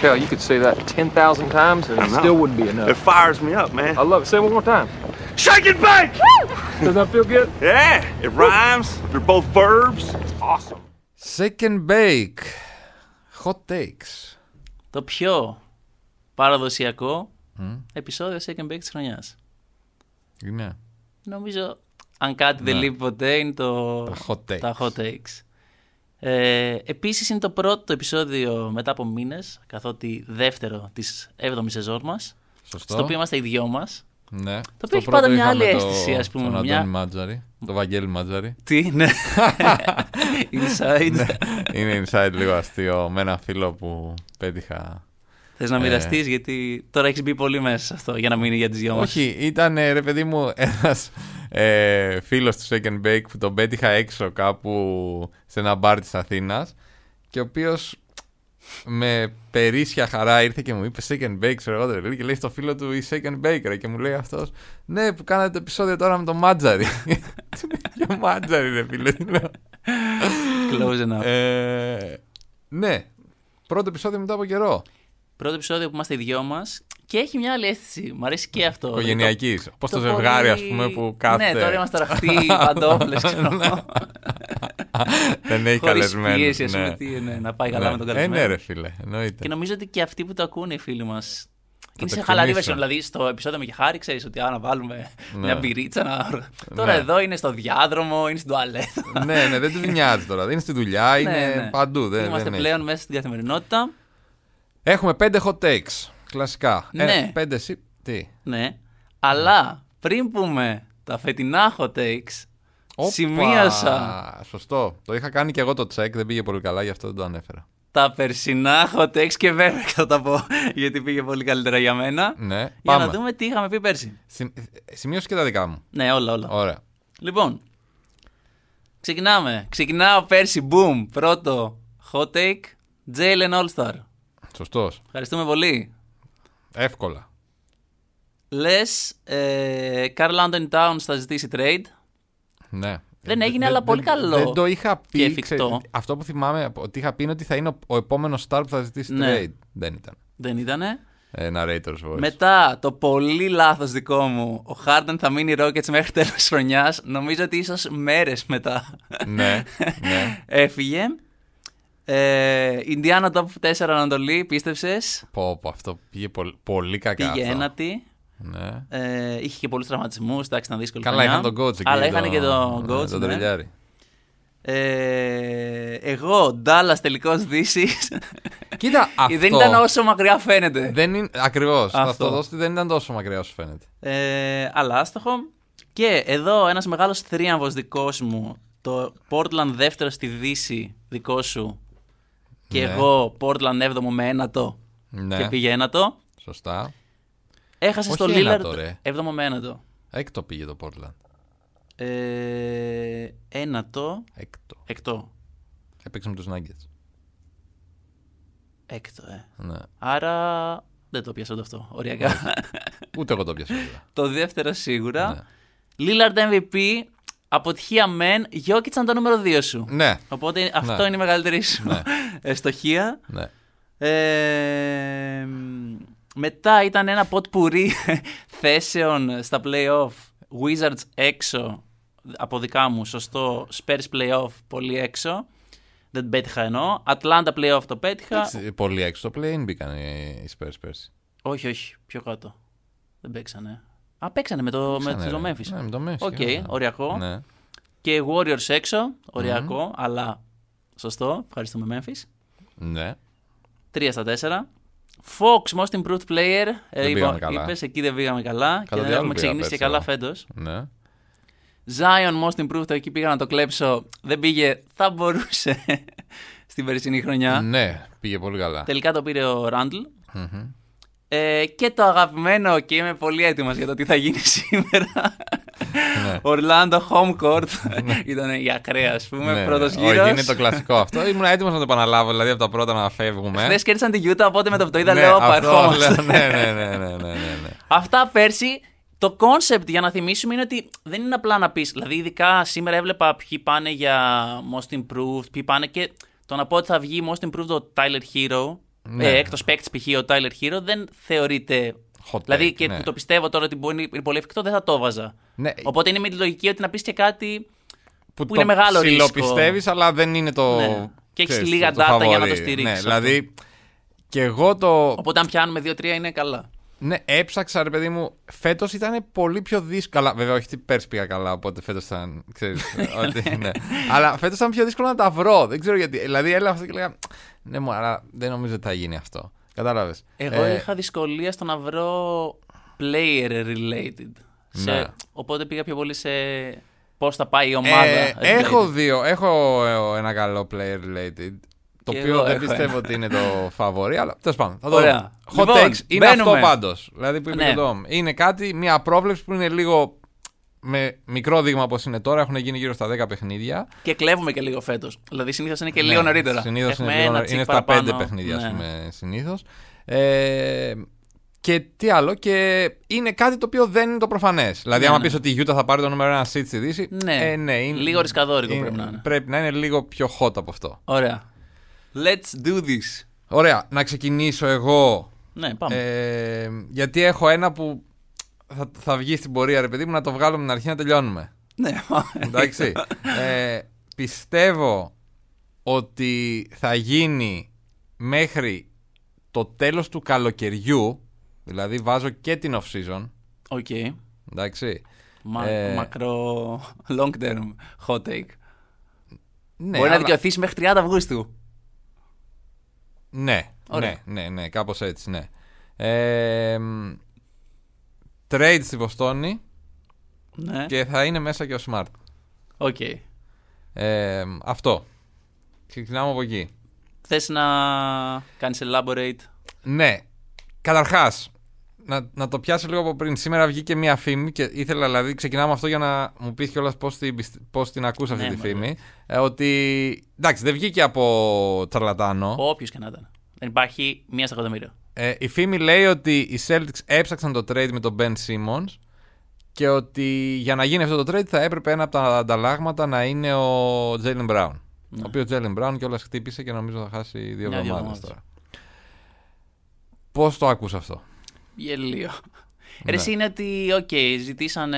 tell, you could say that 10,000 times and it still wouldn't be enough. It fires me up, man. I love it. Say it one more time. Shake and bake! Does that feel good? Yeah, it rhymes. They're both verbs. It's awesome. Shake and bake. Hot takes. Το πιο παραδοσιακό επεισόδιο Shake and bake της χρονιάς. Είναι. Νομίζω, αν κάτι δεν λείπει ποτέ, είναι τα hot takes. Επίσης είναι το πρώτο επεισόδιο μετά από μήνες, καθότι δεύτερο της 7ης σεζόν μας. Σωστό. Στο οποίο είμαστε οι δυο μας. Ναι. Το οποίο έχει πάντα μια άλλη αίσθηση, ας πούμε. Τον Αντώνη Μάτζαρη, τον Βαγγέλη Μάτζαρη. Τι, ναι. Inside. Είναι inside λίγο αστείο με ένα φίλο που πέτυχα. Θες να μοιραστείς, γιατί τώρα έχεις μπει πολύ μέσα σε αυτό για να μείνει για τις δυο μας. Όχι, ήταν ρε παιδί μου ένας φίλος του Shake and Bake που τον πέτυχα έξω κάπου σε ένα μπαρ της Αθήνας και ο οποίος με περίσσια χαρά ήρθε και μου είπε Shake and Bake, ξέρω εγώ, και λέει στο φίλο του η Shake and Bake, ρε, και μου λέει αυτός, ναι, που κάνατε το επεισόδιο τώρα με τον Μάτζαρη. Και Μάτζαρη, ρε φίλε, τι λέω. Close enough. Ναι, πρώτο επεισόδιο μετά από καιρό. Πρώτο επεισόδιο που είμαστε οι δυο μας και έχει μια άλλη αίσθηση. Μου αρέσει και αυτό. Οικογενειακής. Όπως το ζευγάρι, ας πούμε, που κάθεται. Ναι, τώρα είμαστε ραχτοί, παντόφλες, ξέρω. Δεν έχει καλεσμένους. Χωρίς πίεση, ας πούμε, να πάει καλά με τον καλεσμένο. Ναι, ρε φίλε, εννοείται. Και νομίζω ότι και αυτοί που το ακούνε οι φίλοι μας είναι σε χαλαρή version. Δηλαδή στο επεισόδιο με και χάρη, ξέρεις ότι να βάλουμε μια μπυρίτσα. Τώρα εδώ είναι στο διάδρομο, είναι στην τουαλέτα. Ναι, δεν του νοιάζει τώρα. Είναι στη δουλειά, είναι παντού. Είμαστε πλέον μέσα στην καθημερινότητα. Έχουμε 5 hot takes. Κλασικά. Ναι. 5 τι. Ναι. Αλλά πριν πούμε τα φετινά hot takes, σημείωσα. Σωστό. Το είχα κάνει και εγώ το check, δεν πήγε πολύ καλά, γι' αυτό δεν το ανέφερα. Τα περσινά hot takes και βέβαια θα τα πω γιατί πήγε πολύ καλύτερα για μένα. Ναι. Για πάμε. να δούμε τι είχαμε πει πέρσι. Σημείωσε και τα δικά μου. Ναι, όλα. Ωραία. Λοιπόν, ξεκινάμε. Ξεκινάω πέρσι, boom. Πρώτο hot take, Jalen All-Star. Σωστός. Ευχαριστούμε πολύ. Εύκολα. Λες, Karl Anthony Towns θα ζητήσει trade. Ναι. Δεν έγινε, αλλά πολύ καλό. Δεν το είχα πει. Και εφικτό. Αυτό που θυμάμαι ότι είχα πει είναι ότι θα είναι ο επόμενος star που θα ζητήσει trade. Δεν ήταν. Δεν ήτανε. Narrator's voice. Μετά, το πολύ λάθος δικό μου, ο Harden θα μείνει Rockets μέχρι τέλος της χρονιάς. Νομίζω ότι ίσως μέρες μετά. Ναι. Έφυγε. Ινδιάνα top 4 Ανατολή, πίστευσες. Αυτό πήγε πολύ κακά. Πήγε ένατη. Ναι. Είχε και πολλούς τραυματισμούς. Εντάξει, ήταν δύσκολο. Καλά, είχαν τον coach εκεί. Αλλά είχαν και τον coach. Τον τρελιάρη. Εγώ, Dallas τελικός Δύσης. Κοίτα, αυτό. Δεν ήταν όσο μακριά φαίνεται. Ακριβώς. Θα το δώσω ότι δεν ήταν τόσο μακριά όσο φαίνεται. Αλλά άστοχο. Και εδώ ένας μεγάλος θρίαμβος δικός μου. Το Portland δεύτερο στη Δύση δικό σου. Και εγώ Portland 7ο με ένατο. Ναι. Και πήγε ένατο. Σωστά. Έχασε στο Lillard 7ο με ένατο. Έκτο πήγε το Portland. Ένατο. Έκτο. Έπαιξε με τους Nuggets. Έκτο, Ναι. Άρα δεν το πιάσα αυτό, οριακά. Ούτε εγώ το πιάσα. Το δεύτερο σίγουρα. Ναι. Lillard MVP, αποτυχία μεν, Jokic ήταν το νούμερο 2 σου. Ναι. Οπότε αυτό είναι η μεγαλύτερη σου ευστοχία. Ναι. Μετά ήταν ένα ποτπουρί θέσεων στα play-off. Wizards έξω από δικά μου, σωστό. Spurs play-off πολύ έξω. Δεν πέτυχα εννοώ. Atlanta play-off το πέτυχα. Πολύ έξω το play-in μπήκαν οι Spurs πέρσι. Όχι, πιο κάτω. Δεν παίξανε. Παίξανε με το Memphis. Ναι, με το Memphis. Οκ, οριακό. Ναι. Και Warriors έξω, οριακό, αλλά σωστό. Ευχαριστούμε Memphis. Ναι. 3 στα 4. Fox, most improved player. Είπες, εκεί δεν πήγαμε καλά. Και δεν έχουμε ξεκινήσει και καλά φέτος. Ναι. Zion, most improved, εκεί πήγα να το κλέψω. Δεν πήγε, θα μπορούσε στην περσινή χρονιά. Ναι, πήγε πολύ καλά. Τελικά το πήρε ο Randle. Και το αγαπημένο, και είμαι πολύ έτοιμος για το τι θα γίνει σήμερα. Orlando home court. Ήταν η ακραία, ας πούμε, πρώτος γύρος. Όχι, είναι το κλασικό αυτό. Ήμουν έτοιμος να το επαναλάβω, δηλαδή από τα πρώτα να φεύγουμε. Χθες κέρδισαν τη Utah, οπότε με το που το είδα λέω παρχόμαστε. Ναι. Αυτά πέρσι. Το κόνσεπτ, για να θυμίσουμε, είναι ότι δεν είναι απλά να πεις. Δηλαδή, ειδικά σήμερα έβλεπα ποιοι πάνε για most improved, ποιοι πάνε και το να πω ότι θα βγει most improved ο Tyler Hero. έκτος παίκτης π.χ. ο Tyler Hero δεν θεωρείται. Hot Δηλαδή take, και ναι. που το πιστεύω τώρα ότι είναι πολύ εφικτό, δεν θα το έβαζα. Ναι. Οπότε είναι με τη λογική ότι να πεις και κάτι που το είναι μεγάλο ρίσκο. ψιλοπιστεύεις, αλλά δεν είναι το. Ναι. Και έχεις ξέρεις, λίγα το data για να φαβορί. το στηρίξεις. Ναι, αυτό. δηλαδή. Και εγώ το. Οπότε αν πιάνουμε 2-3 είναι καλά. Ναι, έψαξα ρε παιδί μου. Φέτος ήταν πολύ πιο δύσκολο. Βέβαια, όχι πέρσι πήγα καλά, οπότε φέτος ήταν. Ξέρεις, ότι, ναι. Αλλά φέτος ήταν πιο δύσκολο να τα βρω. Δεν ξέρω γιατί. Δηλαδή, έλαβα αυτό και λέγα. Ναι, μου, αλλά δεν νομίζω ότι θα γίνει αυτό. Κατάλαβες. Εγώ είχα δυσκολία στο να βρω player related. Ναι. Οπότε πήγα πιο πολύ σε πώς θα πάει η ομάδα. Έχω ένα καλό player related. Το Και οποίο εγώ δεν έχω πιστεύω ότι είναι το φαβορί, αλλά τέλος πάντων. Θα το Ωραία. δούμε. Hot Λοιπόν, takes είναι μπαίνουμε. αυτό πάντως. Δηλαδή που είπε Ναι. και το Dom. Είναι κάτι, μια πρόβλεψη που είναι λίγο με μικρό δείγμα όπως είναι τώρα. Έχουν γίνει γύρω στα 10 παιχνίδια. Και κλέβουμε και λίγο φέτος. Δηλαδή συνήθως είναι και Ναι, λίγο νωρίτερα. Συνήθως Έχουμε είναι, λίγο, ένα τσικ είναι στα 5 παραπάνω. παιχνίδια, Ναι. ας πούμε, συνήθως. Και τι άλλο, και είναι κάτι το οποίο δεν είναι το προφανές. Δηλαδή, Ναι, άμα ναι. πεις ότι η Utah θα πάρει το νούμερο 1 seed στη Δύση, Ναι. ναι είναι, Λίγο ρισκαδόρικο πρέπει να είναι. Πρέπει να είναι λίγο πιο hot από αυτό. Ωραία. Let's do this. Ωραία, να ξεκινήσω εγώ. Ναι, πάμε. Γιατί έχω ένα που θα βγει στην πορεία, ρε παιδί μου, να το βγάλω με την αρχή να τελειώνουμε. Ναι, Εντάξει. Πιστεύω ότι θα γίνει μέχρι το τέλος του καλοκαιριού. Δηλαδή βάζω και την off-season. Οκ. Εντάξει. Μακρό long term hot take. Ναι, Μπορεί να αλλά- δικαιωθείς μέχρι 30 Αυγούστου. Ναι, Ωραία. ναι, κάπως έτσι, ναι. Trade στη Βοστόνη Ναι. και θα είναι μέσα και ο Smart. Οκ. Αυτό. Ξεκινάμε από εκεί. Θες να κάνεις elaborate? Ναι. Καταρχάς, να το πιάσω λίγο από πριν. Σήμερα βγήκε μία φήμη και ήθελα, δηλαδή, ξεκινάμε αυτό για να μου πεις κιόλας πώς την ακούς αυτή Ναι, τη μωρέ. φήμη. Ότι, εντάξει, δεν βγήκε από τσαρλατάνο. Όποιος και να ήταν. Δεν υπάρχει μία στα εκατομμύρια. Η φήμη λέει ότι οι Celtics έψαξαν το trade με τον Ben Simmons και ότι για να γίνει αυτό το trade θα έπρεπε ένα από τα ανταλλάγματα να είναι ο Jaylen Brown. Ναι. Ο οποίος Jaylen Brown κιόλας χτύπησε και νομίζω θα χάσει 2 2 εβδομάδες εβδομάδες. τώρα. Πώς το ακούς αυτό? Γελίο. Ναι. Ρε, εσύ είναι ότι, ζητήσανε.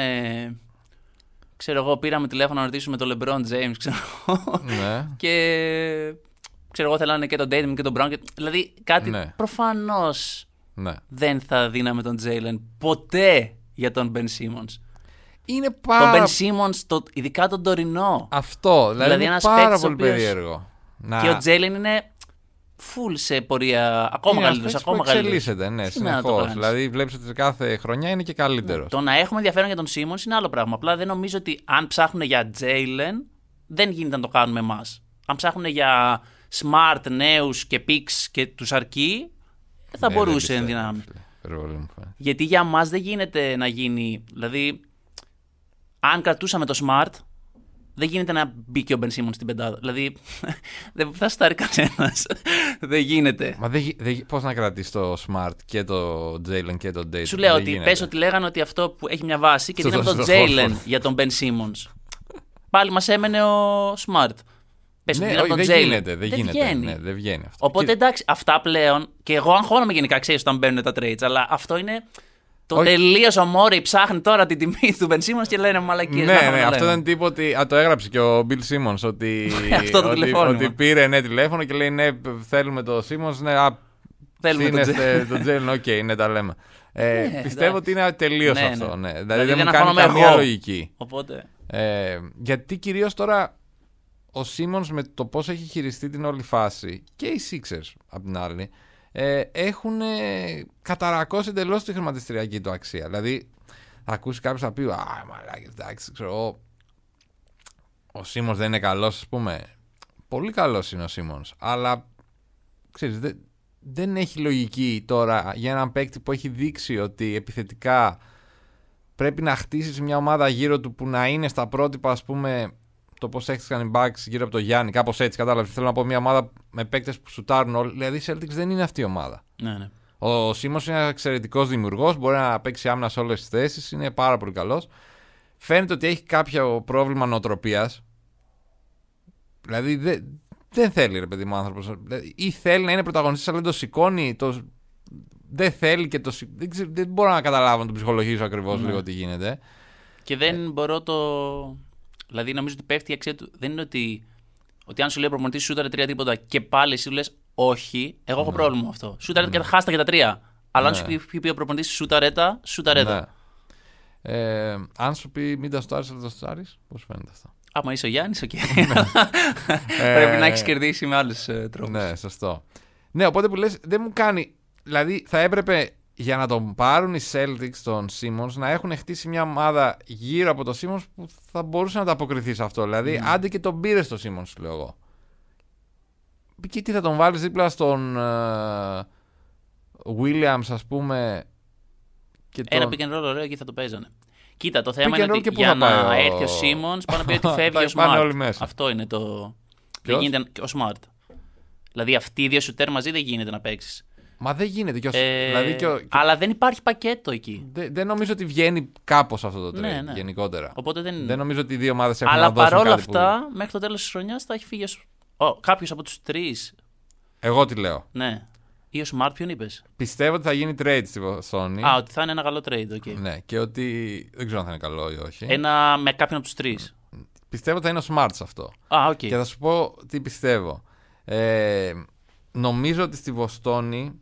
Ξέρω εγώ, πήραμε τηλέφωνο να ρωτήσουμε τον LeBron James, ξέρω εγώ. Ναι. Και. Ξέρω εγώ, θέλανε και τον Tatum και τον Brown. Δηλαδή κάτι Ναι. προφανώς Ναι. δεν θα δίναμε τον Jalen ποτέ για τον Ben Simmons. Είναι Τον πάρα Ben Simmons, ειδικά τον τωρινό. Αυτό, δηλαδή είναι ένας πάρα παίκτης ο πολύ οποίος- περίεργο. Και ο Jalen είναι full σε πορεία ακόμα είναι ένας καλύτερος, παίκτης ακόμα που καλύτερος. εξελίσσεται, ναι, Τι να το συνεχώς. κάνεις. Δηλαδή βλέπεις ότι κάθε χρονιά είναι και καλύτερος. Το να έχουμε ενδιαφέρον για τον Simmons είναι άλλο πράγμα. Απλά δεν νομίζω ότι αν ψάχνουν για Jalen, δεν γίνεται να το κάνουμε εμάς. Αν ψάχνουν για smart, νέους και picks και τους αρκεί, θα Ναι, μπορούσε δεν εν πιστεύω, δυνάμει. φίλε. Υπερβολή μου φαίνεται. Γιατί για μας δεν γίνεται να γίνει. Δηλαδή, αν κρατούσαμε το smart, δεν γίνεται να μπει και ο Ben Simmons στην πεντάδα. Δηλαδή, δεν θα στάρει κανένας. Δεν γίνεται. Μα πώς να κρατήσεις το Smart και το Jalen και το Dayton? Σου λέω Δεν ότι γίνεται. πες ότι λέγανε ότι αυτό που έχει μια βάση και Στο- δίναμε τον στο Jalen Horford. για τον Ben Simmons. Πάλι μας έμενε ο Smart. Πες ότι Ναι, δίναμε όχι, τον δεν Jalen. γίνεται, δεν γίνεται. βγαίνει. Ναι, δεν βγαίνει αυτό. Οπότε εντάξει, αυτά πλέον. Και εγώ αγχώνομαι γενικά, ξέρεις, όταν μπαίνουν τα trades. Αλλά αυτό είναι. Το Όχι. τελείως ο Μόρι ψάχνει τώρα την τιμή του Ben Simmons και λένε μαλακίες. Ναι, αυτό ήταν τύπο ότι. Το έγραψε και ο Bill Simmons ότι. Αυτό το τηλεφώνημα. ότι πήρε τηλέφωνο και λέει ναι, θέλουμε το Simmons. Ναι, Θέλουμε τον ψήνεστε τον Jalen. Οκ, ναι, τα λέμε. Πιστεύω ότι είναι τελείως Ναι, αυτό. ναι. Ναι. Δηλαδή Δηλαδή δεν δεν μου κάνει αγχώνομαι καμία εγώ. λογική. Οπότε. Γιατί κυρίως τώρα ο Simmons με το πώς έχει χειριστεί την όλη φάση και οι Sixers απ' την άλλη έχουν καταρακώσει εντελώς τη χρηματιστηριακή του αξία. Δηλαδή θα ακούσει κάποιος θα πει μαλάκες, εντάξει, ξέρω εγώ, ο Simmons δεν είναι καλός, ας πούμε. Πολύ καλός είναι ο Simmons, αλλά ξέρεις, δεν έχει λογική τώρα για έναν παίκτη που έχει δείξει ότι επιθετικά πρέπει να χτίσεις μια ομάδα γύρω του που να είναι στα πρότυπα, ας πούμε, το πώς έχτισαν οι Bucks γύρω από το Γιάννη, κάπως έτσι, κατάλαβες. Θέλω να πω μια ομάδα με παίκτες που σουτάρουν όλοι. Δηλαδή η Celtics δεν είναι αυτή η ομάδα. Ναι, ναι. Ο Simmons είναι ένας εξαιρετικός δημιουργός, μπορεί να παίξει άμυνα σε όλες τις θέσεις, είναι πάρα πολύ καλός. Φαίνεται ότι έχει κάποιο πρόβλημα νοοτροπίας. Δηλαδή δεν θέλει, ρε παιδί μου, άνθρωπος. Ή θέλει να είναι πρωταγωνιστής, αλλά δεν το σηκώνει. Δεν θέλει και δεν μπορώ να καταλάβω, να τον ψυχολογήσω ακριβώς λίγο τι γίνεται. Και δεν μπορώ Δηλαδή, νομίζω ότι πέφτει η αξία του. Δεν είναι ότι αν σου λέει ο προπονητής σούταρε 3 τίποτα και πάλι εσύ του λες όχι, εγώ έχω πρόβλημα με αυτό. Σούταρε και χάστα και τα 3. Αλλά αν σου πει ο προπονητής σούταρε τα. Αν σου πει μην τα στάρεις, θα τα στάρεις, πώς φαίνεται αυτό? Άμα είσαι ο Γιάννης, οκ. Πρέπει να έχεις κερδίσει με άλλους τρόπους. Ναι, σωστό. Ναι, οπότε που λες δεν μου κάνει. Δηλαδή θα έπρεπε για να τον πάρουν οι Celtics τον Simmons να έχουν χτίσει μια ομάδα γύρω από τον Simmons που θα μπορούσε να τα αποκριθεί σε αυτό. Δηλαδή, άντε και τον πήρε στο Simmons, λέω εγώ. Και τι θα τον βάλεις δίπλα στον Williams, ας πούμε. Και ένα pick and roll ωραίο εκεί θα το παίζανε. Κοίτα, το θέμα είναι ότι για να έρθει ο Simmons πάνω να πει ότι φεύγει ο Smart. Αυτό είναι το. Δεν γίνεται ο Smart. Δηλαδή, αυτοί οι δύο σουτέρ μαζί δεν γίνεται να παίξει. Μα δεν γίνεται. Δηλαδή αλλά δεν υπάρχει πακέτο εκεί. Δεν νομίζω ότι βγαίνει κάπως αυτό το trade γενικότερα. Οπότε δεν νομίζω ότι οι δύο ομάδες έχουν αλλά να δώσουν παρόλα κάτι αυτά, μέχρι το τέλος της χρονιάς θα έχει φύγει κάποιος από τους τρεις. Εγώ τι λέω. Ναι. Ή ο Smart, ποιον είπες? Πιστεύω ότι θα γίνει trade στη Sony. Ότι θα είναι ένα καλό trade, okay. Ναι, και ότι δεν ξέρω αν θα είναι καλό ή όχι. Ένα με κάποιον από τους τρεις. Πιστεύω ότι θα είναι ο Smart σε αυτό. Okay. Και θα σου πω τι πιστεύω. Νομίζω ότι στη Βοστόνη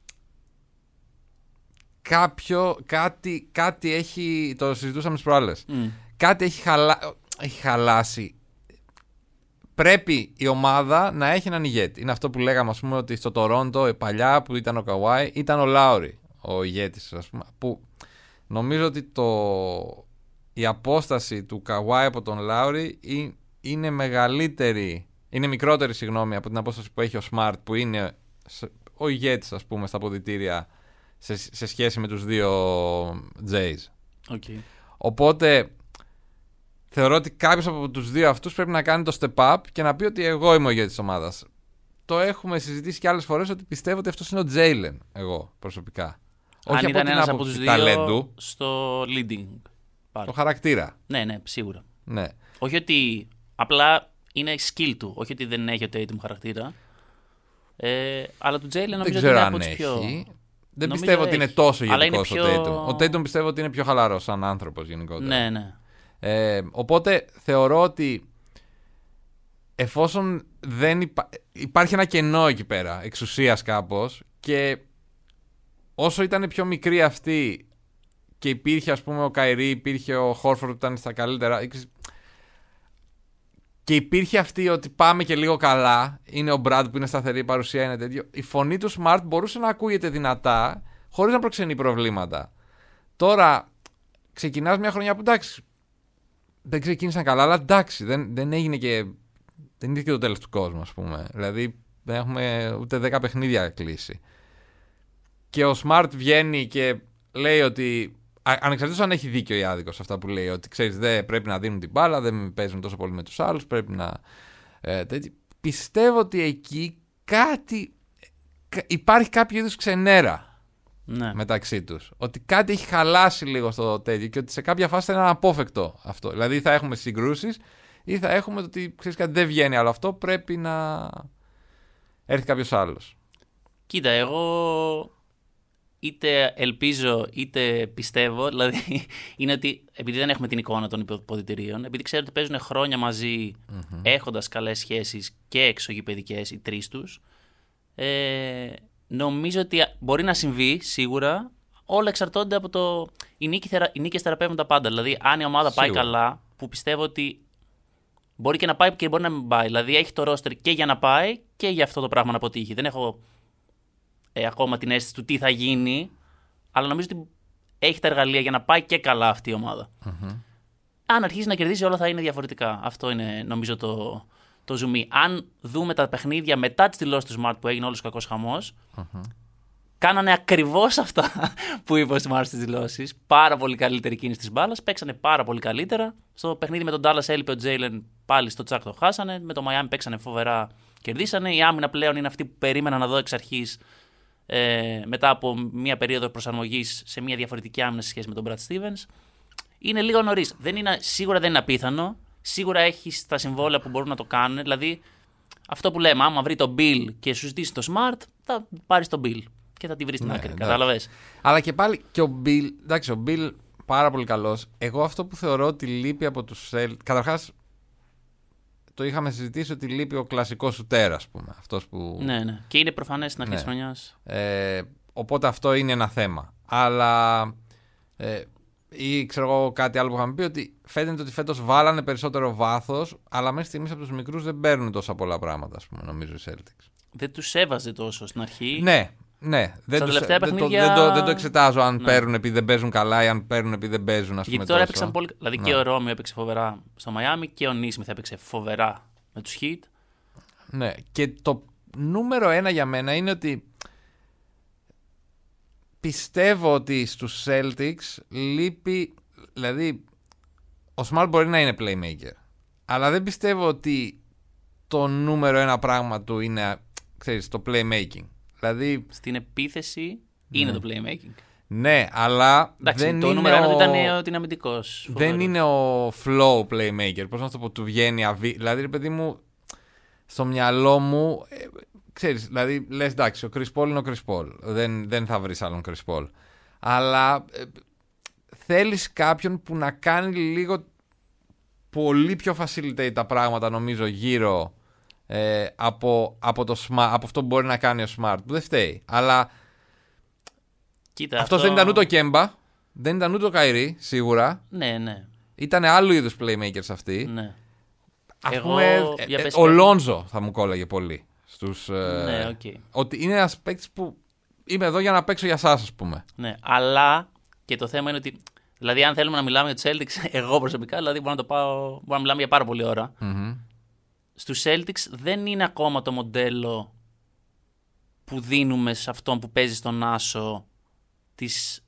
κάτι έχει. Το συζητούσαμε τις προάλλες. Κάτι έχει χαλάσει. Πρέπει η ομάδα να έχει έναν ηγέτη. Είναι αυτό που λέγαμε, ας πούμε, ότι στο Τορόντο παλιά που ήταν ο Καουάι ήταν ο Λάουρι ο ηγέτης, ας πούμε. Που νομίζω ότι η απόσταση του Καουάι από τον Λάουρι είναι μεγαλύτερη. Είναι μικρότερη, συγγνώμη, από την απόσταση που έχει ο Smart, που είναι ο ηγέτης, ας πούμε, στα αποδυτήρια σε σχέση με τους δύο Jays. Okay. Οπότε θεωρώ ότι κάποιος από τους δύο αυτούς πρέπει να κάνει το step up και να πει ότι εγώ είμαι ο ηγέτης της ομάδας. Το έχουμε συζητήσει και άλλες φορές ότι πιστεύω ότι αυτός είναι ο Jalen, εγώ προσωπικά. Αν όχι ήταν ένας από τους δύο ταλέντου, στο leading. Το χαρακτήρα. Ναι, σίγουρα. Ναι. Όχι ότι απλά είναι skill του, όχι ότι δεν έχει ο Tatum χαρακτήρα. Αλλά του Jalen νομίζω ότι είναι από τους πιο... Δεν πιστεύω ότι είναι τόσο ηγετικός ο Tatum. Ο Tatum πιστεύω ότι είναι πιο χαλαρός σαν άνθρωπος γενικότερα. Ναι. Οπότε θεωρώ ότι εφόσον δεν υπάρχει ένα κενό εκεί πέρα εξουσίας κάπως, και όσο ήταν πιο μικρή αυτή και υπήρχε, ας πούμε, ο Καϊρή, υπήρχε ο Χόρφορντ που ήταν στα καλύτερα, και υπήρχε αυτή ότι πάμε και λίγο καλά, είναι ο Μπραντ που είναι σταθερή παρουσία, είναι τέτοιο, η φωνή του Smart μπορούσε να ακούγεται δυνατά χωρίς να προξενεί προβλήματα. Τώρα ξεκινάς μια χρονιά που εντάξει, δεν ξεκίνησαν καλά, αλλά εντάξει, δεν έγινε και δεν ήρθε και το τέλος του κόσμου, ας πούμε. Δηλαδή δεν έχουμε ούτε 10 παιχνίδια κλείσει. Και ο Smart βγαίνει και λέει ότι, ανεξαρτήτως αν έχει δίκιο ή άδικο σε αυτά που λέει, ότι ξέρεις, δεν πρέπει να δίνουν την μπάλα, δεν παίζουν τόσο πολύ με τους άλλους, πρέπει να... Πιστεύω ότι εκεί υπάρχει κάποιο είδους ξενέρα μεταξύ τους. Ότι κάτι έχει χαλάσει λίγο στο τέτοιο και ότι σε κάποια φάση θα είναι αναπόφευκτο αυτό. Δηλαδή θα έχουμε συγκρούσεις ή θα έχουμε το ότι ξέρεις κάτι δεν βγαίνει, αλλά αυτό πρέπει να έρθει κάποιος άλλος. Κοίτα, εγώ είτε ελπίζω είτε πιστεύω, δηλαδή είναι ότι επειδή δεν έχουμε την εικόνα των υποδυτηρίων, επειδή ξέρω ότι παίζουν χρόνια μαζί έχοντας καλές σχέσεις και εξωγηπαιδικές οι τρεις τους, νομίζω ότι μπορεί να συμβεί σίγουρα. Όλα εξαρτώνται από το. Οι νίκες θεραπεύουν τα πάντα. Δηλαδή, αν η ομάδα πάει καλά, που πιστεύω ότι μπορεί και να πάει και μπορεί να μην πάει. Δηλαδή, έχει το ρόστερ και για να πάει και για αυτό το πράγμα να αποτύχει. Δεν έχω ακόμα την αίσθηση του τι θα γίνει, αλλά νομίζω ότι έχει τα εργαλεία για να πάει και καλά αυτή η ομάδα. Αν αρχίσει να κερδίζει, όλα θα είναι διαφορετικά. Αυτό είναι, νομίζω, το ζουμί. Αν δούμε τα παιχνίδια μετά τις δηλώσεις του Smart που έγινε όλος ο κακός χαμός, κάνανε ακριβώς αυτά που είπε ο Smart στις δηλώσεις. Πάρα πολύ καλύτερη κίνηση της μπάλας. Παίξανε πάρα πολύ καλύτερα. Στο παιχνίδι με τον Dallas έλειπε ο Jalen, πάλι στο τσάκ το χάσανε. Με το Miami παίξανε φοβερά, κερδίσανε. Η άμυνα πλέον είναι αυτή που περίμενα να δω εξ αρχής, μετά από μια περίοδο προσαρμογής σε μια διαφορετική άμυνα σε σχέση με τον Brad Stevens. Είναι λίγο νωρίς. Σίγουρα δεν είναι απίθανο. Σίγουρα έχει τα συμβόλαια που μπορούν να το κάνουν. Δηλαδή, Αυτό που λέμε, άμα βρει το Bill και σου ζητήσει το Smart, θα πάρεις το Bill και θα τη βρεις στην άκρη. Κατάλαβες. Αλλά και πάλι και ο Bill, εντάξει, ο Bill πάρα πολύ καλός. Εγώ αυτό που θεωρώ ότι λείπει από τους Celtics. Καταρχάς, το είχαμε συζητήσει ότι λείπει ο κλασικός σουτέρ, ας πούμε. Αυτός που... Ναι. Και είναι προφανές στην αρχή της χρονιάς. Οπότε αυτό είναι ένα θέμα. Αλλά. Ή ξέρω εγώ κάτι άλλο που είχαμε πει, ότι φαίνεται ότι φέτος βάλανε περισσότερο βάθος, αλλά μέχρι στιγμής από τους μικρούς δεν παίρνουν τόσα πολλά πράγματα, ας πούμε, νομίζω οι Celtics. Δεν τους έβαζε τόσο στην αρχή. Ναι. Δεν το εξετάζω αν παίρνουν επειδή δεν παίζουν καλά ή αν παίρνουν επειδή δεν παίζουν, ας πούμε. Γιατί τώρα έπαιξαν πολύ. Δηλαδή και ο Ρόμιο έπαιξε φοβερά στο Μαϊάμι και ο Νίσμιθ έπαιξε φοβερά με τους Heat. Ναι. Και το νούμερο 1 για μένα είναι ότι πιστεύω ότι στους Celtics λείπει. Δηλαδή, ο Smart μπορεί να είναι playmaker, αλλά δεν πιστεύω ότι το νούμερο 1 πράγμα του είναι, ξέρεις, το playmaking. Δηλαδή, στην επίθεση είναι το playmaking. Ναι, αλλά εντάξει, δεν το είναι νούμερο 1 ήταν ότι είναι αμυντικός. Δεν είναι ο flow playmaker. Πώς να το πω, του βγαίνει δηλαδή, ρε παιδί μου, στο μυαλό μου, ξέρεις, δηλαδή λες εντάξει, ο Chris Paul είναι ο Chris Paul. Δεν θα βρεις άλλον Chris Paul. Αλλά θέλεις κάποιον που να κάνει λίγο πολύ πιο facilitate τα πράγματα, νομίζω, γύρω από αυτό που μπορεί να κάνει ο Smart, που δεν φταίει. Αλλά κοίτα, αυτός δεν ήταν ούτε ο Κέμπα, δεν ήταν ούτε ο Καϊρή, σίγουρα. Ναι. Ήταν άλλου είδους playmakers αυτοί. Ναι. Ας πούμε, ο Λόνζο θα μου κόλλαγε πολύ. Ναι, okay. Ότι είναι ένας παίκτης που είμαι εδώ για να παίξω για σας, ας πούμε. Ναι, αλλά και το θέμα είναι ότι, δηλαδή, αν θέλουμε να μιλάμε για τους Celtics, εγώ προσωπικά, δηλαδή, μπορώ να μιλάμε για πάρα πολλή ώρα. Mm-hmm. Στους Celtics δεν είναι ακόμα το μοντέλο που δίνουμε σε αυτόν που παίζει στον άσο τις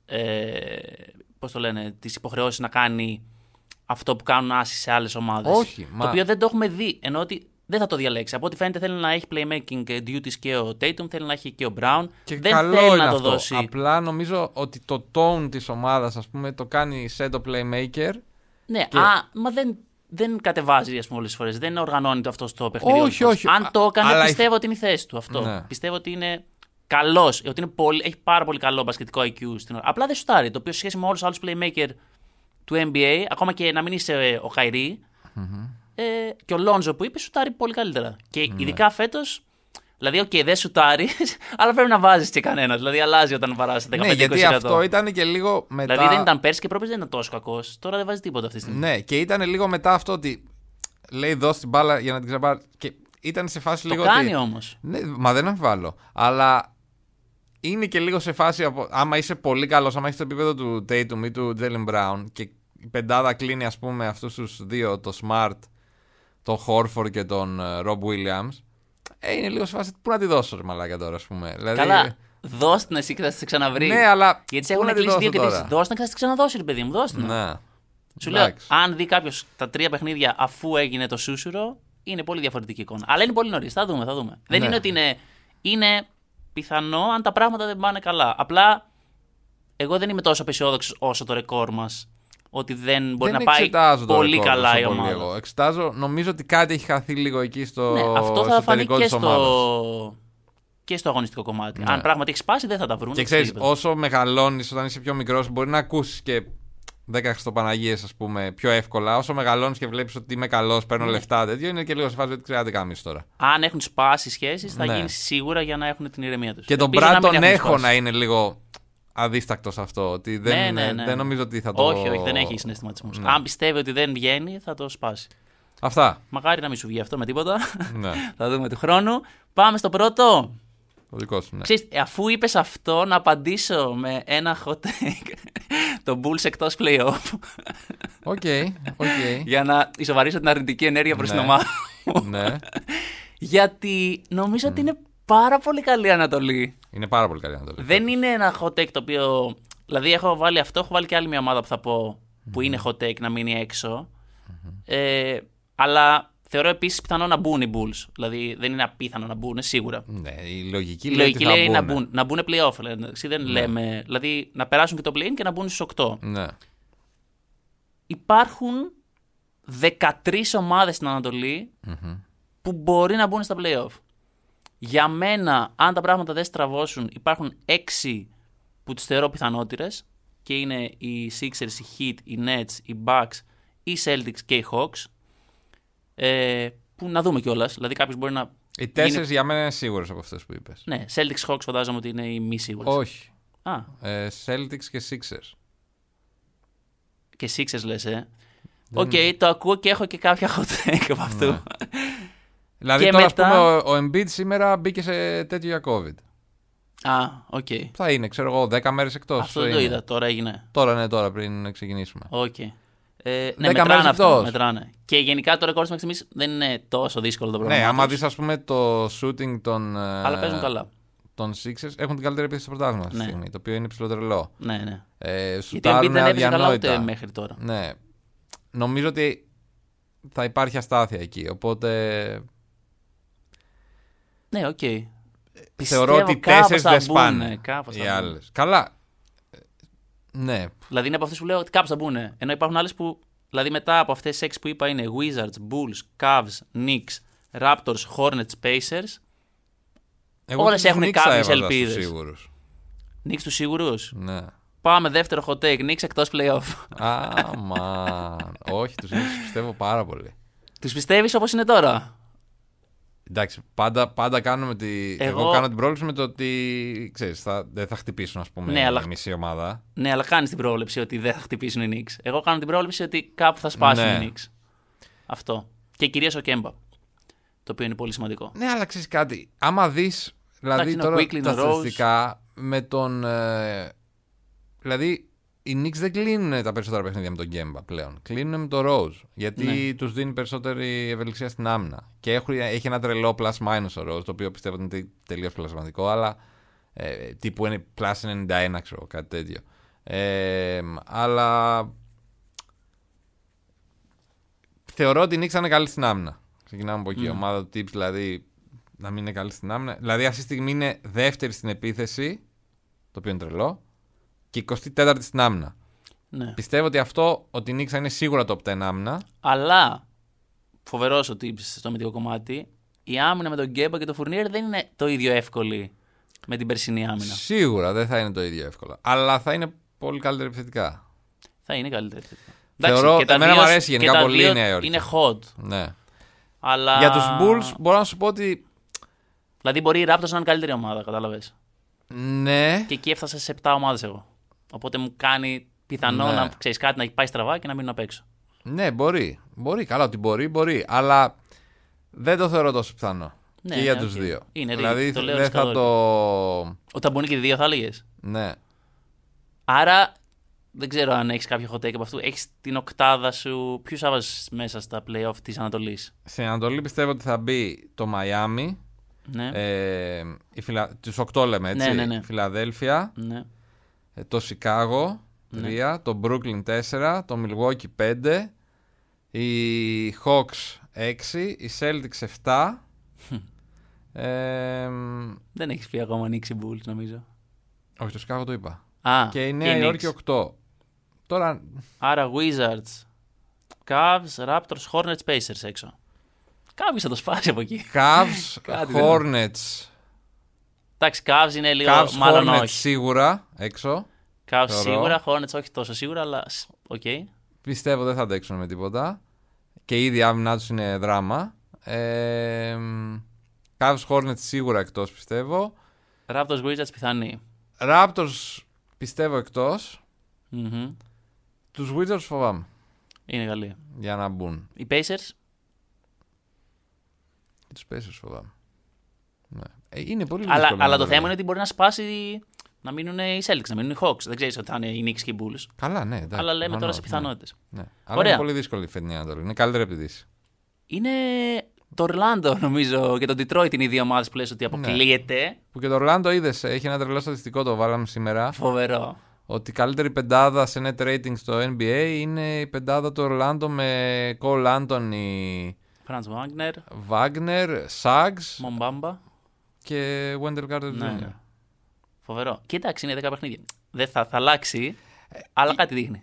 υποχρεώσεις να κάνει αυτό που κάνουν άσοι σε άλλες ομάδες. Όχι, το οποίο δεν το έχουμε δει, ενώ ότι δεν θα το διαλέξει. Από ό,τι φαίνεται θέλει να έχει playmaking duties και ο Tatum, θέλει να έχει και ο Brown. Και δεν καλό θέλει είναι να το αυτό. δώσει. Απλά νομίζω ότι το tone της ομάδας, ας πούμε, το κάνει set το playmaker. Ναι, και... μα δεν κατεβάζει, ας πούμε, όλες τις φορές. Δεν οργανώνει αυτό στο παιχνίδι. Όχι. Αν το έκανε, πιστεύω ότι είναι η θέση του αυτό. Ναι. Πιστεύω ότι είναι καλός, ότι έχει πάρα πολύ καλό μπασκετικό IQ στην ώρα. Απλά δεν σουτάρει. Το οποίο σε σχέση με όλους τους άλλους playmaker του NBA, ακόμα και να μην είσαι ο Καϊρή, και ο Λόνζο που είπε, σουτάρει πολύ καλύτερα. Και ειδικά φέτος, δηλαδή, δεν σουτάρει, αλλά πρέπει να βάζεις και κανένα. Δηλαδή, αλλάζει όταν βαράσει 15-20%. Ναι, γιατί αυτό ήταν και λίγο μετά. Δηλαδή, δεν ήταν πέρσι και πρόπερσι δεν ήταν τόσο κακός. Τώρα δεν βάζει τίποτα αυτή τη στιγμή. Ναι, και ήταν λίγο μετά αυτό ότι λέει δώσει την μπάλα για να την ξαπάρει. Και ήταν σε φάση το λίγο. Το κάνει όμως. Ναι, μα δεν αμφιβάλλω. Αλλά είναι και λίγο σε φάση. Άμα είσαι πολύ καλός, άμα έχεις το επίπεδο του Tatum ή του Jaylen Brown και η πεντάδα κλείνει, ας πούμε, αυτούς τους δύο, το Smart, τον Horford και τον Rob Williams. Είναι λίγο σε φάση. Πού να τη δώσω, ρε μαλάκα, τώρα, ας πούμε. Δηλαδή... Καλά. Δώσ' την εσύ και θα σε ξαναβρει. Ναι, αλλά. Γιατί σε έχουν κλείσει 2 και 3. Δώσ' την και θα σε ξαναδώσει, ρε παιδί μου. Δώσ' την. Ναι. Σου λέω, αν δει κάποιο τα 3 παιχνίδια αφού έγινε το σούσουρο, είναι πολύ διαφορετική εικόνα. Αλλά είναι πολύ νωρίς. Θα δούμε. Ναι. Δεν είναι ότι είναι πιθανό αν τα πράγματα δεν πάνε καλά. Απλά εγώ δεν είμαι τόσο απεσιόδοξος όσο το ρεκόρ μας. Ότι δεν μπορεί να πάει πολύ καλά η ομάδα. Εγώ εξετάζω, νομίζω ότι κάτι έχει χαθεί λίγο εκεί στο. Ναι, αυτό θα φανεί και στο αγωνιστικό κομμάτι. Ναι. Αν πράγματι έχει σπάσει, δεν θα τα βρουν. Και ξέρεις, όσο μεγαλώνεις, όταν είσαι πιο μικρός, μπορεί να ακούσεις και 10 Χριστοπαναγίες, ας πούμε, πιο εύκολα. Όσο μεγαλώνεις και βλέπεις ότι είμαι καλός, παίρνω λεφτά, τέτοιο, είναι και λίγο σε φάση ότι ξέρετε κάνεις τώρα. Αν έχουν σπάσει σχέσεις, θα γίνει σίγουρα για να έχουν την ηρεμία τους. Και τον Μπράντον έχω να είναι λίγο αδίστακτος αυτό. Ότι δεν νομίζω ότι θα το. Όχι, δεν έχει συναισθηματισμούς. Αν πιστεύει ότι δεν βγαίνει, θα το σπάσει. Αυτά. Μακάρι να μην σου βγει αυτό με τίποτα. Ναι. Θα δούμε του χρόνου. Πάμε στο πρώτο. Το δικό σου, ναι. Ξέρεις, αφού είπες αυτό, να απαντήσω με ένα hot take. Το Bulls εκτός play-off. Οκ. Για να ισοβαρίσω την αρνητική ενέργεια προς την ομάδα μου. Ναι. Γιατί νομίζω ότι είναι πάρα πολύ καλή Ανατολή. Είναι πάρα πολύ καλή Ανατολή. Δεν είναι ένα hot take το οποίο. Δηλαδή, έχω βάλει αυτό, έχω βάλει και άλλη μια ομάδα που θα πω που είναι hot take να μείνει έξω. Αλλά θεωρώ επίσης πιθανό να μπουν οι Bulls. Δηλαδή, δεν είναι απίθανο να μπουν, σίγουρα. Ναι, η λογική λέει να μπουν play-off. Δεν λέμε. Δηλαδή, να περάσουν και το play-in και να μπουν στους 8. Ναι. Υπάρχουν 13 ομάδες στην Ανατολή που μπορεί να μπουν στα play-off. Για μένα, αν τα πράγματα δεν στραβώσουν, υπάρχουν 6 που τις θεωρώ πιθανότερες και είναι οι Sixers, οι Heat, οι Nets, οι Bucks, οι Celtics και οι Hawks. Που να δούμε κιόλας. Δηλαδή κάποιος μπορεί να. Οι 4 για μένα είναι σίγουρες από αυτές που είπες. Ναι, Celtics Hawks φαντάζομαι ότι είναι οι μη σίγουρες. Όχι. Α, Celtics και Sixers. και Sixers λες, Οκ, το ακούω και έχω και κάποια hot take από αυτού. Ναι. Δηλαδή Και τώρα μετά- ας πούμε ο Embiid σήμερα μπήκε σε τέτοιο για COVID. Α, οκ. Θα είναι, ξέρω εγώ, 10 μέρες εκτός. Αυτό δεν το είδα, τώρα έγινε. Τώρα πριν ξεκινήσουμε. Οκ. Ναι, 10 μετράνε μέρες αυτό. εκτός. Μετράνε. Και γενικά το ρεκόρ μέχρι στιγμής δεν είναι τόσο δύσκολο το πρόβλημα. Ναι, άμα τους, δεις ας πούμε το shooting των, Αλλά παίζουν καλά. των Sixers, έχουν την καλύτερη επίθεση στο πρωτάθλημα αυτή τη Ναι. στιγμή, το οποίο είναι ψηλοτρελό. Ναι, ναι. Γιατί ο Embiid Σουτάρουν δεν έπαιζε καλά αδιανόητα. ούτε μέχρι τώρα. Ναι. Νομίζω ότι θα υπάρχει αστάθεια εκεί, οπότε Ναι, οκ. θεωρώ ότι κάπως 4 θα δεν μπουν, σπάνε κάπως θα οι μπουν. άλλες. Καλά. Ναι. Δηλαδή είναι από αυτές που λέω ότι κάπως θα μπουν. Ενώ υπάρχουν άλλες που. Δηλαδή μετά από αυτές τις 6 που είπα είναι Wizards, Bulls, Cavs, Knicks, Raptors, Hornets, Pacers. Εγώ Όλες τους έχουν Knicks κάποιες θα έβαζα στους ελπίδες. σίγουρους. Knicks τους σίγουρους. Ναι. Πάμε δεύτερο hot take. Knicks εκτός playoff. Αμάν. Όχι, τους Knicks πιστεύω πάρα πολύ. Τους πιστεύεις όπως είναι τώρα? Εντάξει, πάντα κάνουμε Εγώ κάνω την πρόβλεψη με το ότι ξέρεις, δεν θα χτυπήσουν ας πούμε Ναι, αλλά- η μισή ομάδα. Ναι, αλλά κάνεις την πρόβλεψη ότι δεν θα χτυπήσουν οι Knicks. Εγώ κάνω την πρόβλεψη ότι κάπου θα σπάσουν Ναι. οι Knicks. Αυτό. Και κυρίως ο Kemba. Το οποίο είναι πολύ σημαντικό. Ναι, αλλά ξέρεις κάτι. Άμα δεις, δηλαδή Εντάξει, είναι τώρα ο Quickly, τα ο Rose. στατιστικά με τον. Δηλαδή οι Knicks δεν κλείνουν τα περισσότερα παιχνίδια με τον Γκέμπα πλέον. Κλείνουν με τον Rose. Γιατί Ναι. τους δίνει περισσότερη ευελιξία στην άμυνα. Και έχει ένα τρελό plus-minus ο Rose, το οποίο πιστεύω ότι είναι τελείως πλασματικό, αλλά τύπου είναι plus 91, ξέρω, κάτι τέτοιο. Αλλά θεωρώ ότι οι Knicks θα είναι καλή στην άμυνα. Ξεκινάμε από εκεί. Η ομάδα του Tips δηλαδή να μην είναι καλή στην άμυνα. Δηλαδή αυτή τη στιγμή είναι δεύτερη στην επίθεση, το οποίο είναι τρελό, και 24η στην άμυνα. Ναι. Πιστεύω ότι αυτό, ότι η Knicks θα είναι σίγουρα top 10 άμυνα. Αλλά φοβερός ο Tips στο αμυντικό κομμάτι. Η άμυνα με τον Γκέμπα και τον Φουρνίερ δεν είναι το ίδιο εύκολη με την περσινή άμυνα. Σίγουρα δεν θα είναι το ίδιο εύκολο. Αλλά θα είναι πολύ καλύτερη επιθετικά. Θα είναι καλύτερη. Θεωρώ, εμένα μου αρέσει γενικά πολύ η Νέα Υόρκη. Είναι hot. Ναι. Αλλά... Για τους Bulls μπορώ να σου πω ότι. Δηλαδή μπορεί οι Raptors να είναι καλύτερη ομάδα, κατάλαβες. Ναι. Και εκεί έφτασα σε 7 ομάδες εγώ. Οπότε μου κάνει πιθανό Ναι. να ξέρεις κάτι να πάει στραβά και να μείνω απ' έξω. Ναι, μπορεί. Μπορεί. Καλά, ότι μπορεί. Αλλά δεν το θεωρώ τόσο πιθανό. Ναι, και για ναι, τους οκ. δύο. Είναι, δηλαδή το λέω δεν θα ρισκαδόρικο. το. Όταν μπουν και οι δύο θα έλεγες. Ναι. Άρα δεν ξέρω αν έχεις κάποιο hot take από αυτού. Έχεις την οκτάδα σου. Ποιους θα βάζεις μέσα στα play-off της Ανατολής? Στην Ανατολή πιστεύω ότι θα μπει το Μαϊάμι. Ναι. Τους 8 λέμε έτσι. Ναι. Φιλαδέλφια. Ναι. Το Σικάγο 3. Το Brooklyn 4. Το Milwaukee 5. Οι Hawks 6. Οι Celtics 7. Δεν έχεις πει ακόμα ανοίξει Bulls νομίζω. Όχι, το Σικάγο το είπα. Α, Και η Νέα Υόρκη 8. Τώρα. Άρα Wizards, Cavs, Raptors, Hornets, Pacers έξω. Κάποιος θα το σπάσει από εκεί. Cavs, Κάτι Hornets. Εντάξει, Cavs είναι λίγο. Cavs, Μάλλον Hornets όχι. σίγουρα έξω. Cavs θεωρώ. σίγουρα, Hornets όχι τόσο σίγουρα, αλλά οκ. Πιστεύω δεν θα αντέξουν με τίποτα. Και ήδη η άμυνά τους είναι δράμα. Cavs, Hornets σίγουρα εκτός πιστεύω. Raptors, Wizards πιθανή. Raptors πιστεύω εκτός. Μμμ. Τους Wizards φοβάμαι Είναι καλή. για να μπουν. Οι Pacers. Και τους Pacers φοβάμαι. Ναι. Είναι πολύ δύσκολο. Αλλά να το θέμα λέω. είναι ότι μπορεί να σπάσει. Να μείνουν οι Celtics, να μείνουν οι Hawks. Δεν ξέρει ότι θα είναι οι Knicks και οι Bulls. Καλά, ναι. Εντάξει, Αλλά λέμε τώρα προφανώς, σε πιθανότητες. Ναι. Αλλά Ωραία. είναι πολύ δύσκολη η φετινή Ανατολή. Είναι καλύτερη από τη Δύση. Είναι το Orlando νομίζω και το Detroit είναι οι δύο ομάδες που λες ότι αποκλείεται. Που και το Orlando είδες, έχει ένα τρελό στατιστικό, το βάλαμε σήμερα. Φοβερό. Ότι η καλύτερη πεντάδα σε net rating στο NBA είναι η πεντάδα του Orlando με Cole Anthony, Franz Wagner, Wagner, Suggs Mombamba. και Wendell Carter Jr. Ναι. Φοβερό. Κοίταξε, είναι 10 παιχνίδια. Δεν θα αλλάξει, αλλά κάτι δείχνει.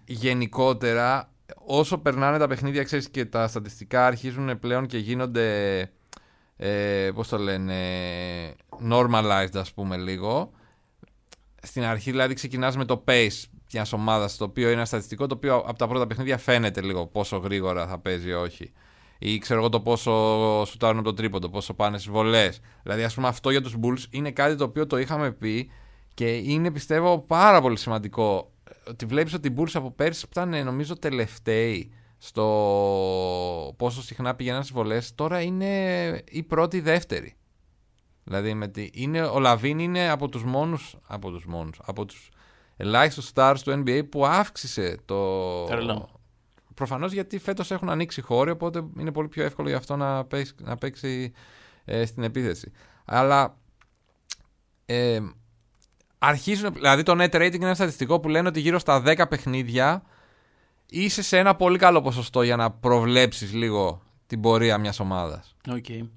Γενικότερα, όσο περνάνε τα παιχνίδια, ξέρεις, και τα στατιστικά αρχίζουν πλέον και γίνονται πώς το λένε, normalized ας πούμε λίγο. Στην αρχή δηλαδή ξεκινάς με το pace μιας ομάδας, το οποίο είναι ένα στατιστικό, το οποίο από τα πρώτα παιχνίδια φαίνεται λίγο πόσο γρήγορα θα παίζει ή όχι. Ή ξέρω εγώ το πόσο σουτάρουν από το τρίποντο, πόσο πάνε στις βολές. Δηλαδή ας πούμε αυτό για τους Bulls είναι κάτι το οποίο το είχαμε πει και είναι πιστεύω πάρα πολύ σημαντικό. Ότι βλέπεις ότι οι Bulls από πέρσι που ήταν νομίζω τελευταίοι στο πόσο συχνά πηγαίναν στις βολές, τώρα είναι η πρώτη ή δεύτερη. Δηλαδή ο Λαβίν είναι από τους ελάχιστους stars του NBA που αύξησε το... Προφανώς γιατί φέτος έχουν ανοίξει χώροι, οπότε είναι πολύ πιο εύκολο για αυτό να παίξει στην επίθεση. Αλλά αρχίζουν, δηλαδή το net rating είναι ένα στατιστικό που λένε ότι γύρω στα 10 παιχνίδια είσαι σε ένα πολύ καλό ποσοστό για να προβλέψεις λίγο την πορεία μιας ομάδας. Okay.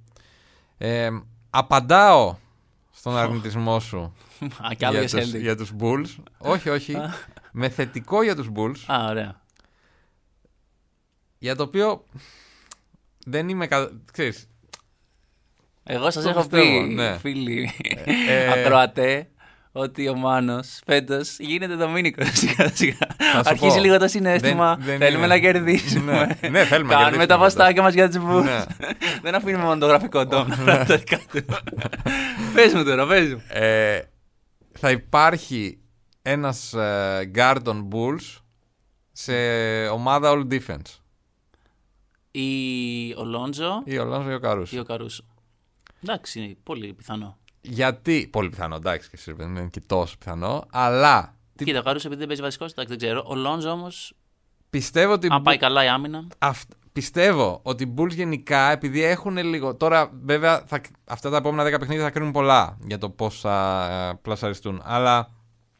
Απαντάω στον αρνητισμό σου για τους Bulls. όχι. Με θετικό για τους Bulls. Ωραία. Για το οποίο δεν είμαι... Ξέρεις, εγώ σας έχω πει, φίλοι ακροατέ, ότι ο Μάνος φέτος γίνεται Δομήνικος σιγά-σιγά. Αρχίζει λίγο το συναίσθημα. Θέλουμε να κερδίσουμε. Ναι, θέλουμε να κάνουμε τα βαστάκια μας για τους Bulls. Δεν αφήνουμε μόνο το γραφικό τόμο. Πες μου τώρα, πες μου. Θα υπάρχει ένας guard των Bulls σε ομάδα all defense. Ο Λόντζο ή ο Καρούσο. Εντάξει, είναι πολύ πιθανό. Γιατί, πολύ πιθανό, εντάξει, και δεν είναι και τόσο πιθανό, αλλά... Κοίτα, ο Καρούσο επειδή δεν παίζει βασικός, εντάξει, δεν ξέρω. Ο Λόντζο όμως, πιστεύω ότι... αν πάει καλά η άμυνα... Πιστεύω ότι οι Bulls γενικά, επειδή έχουν λίγο... Τώρα, βέβαια, αυτά τα επόμενα 10 παιχνίδια θα κρίνουν πολλά για το πώς θα πλασαριστούν, αλλά...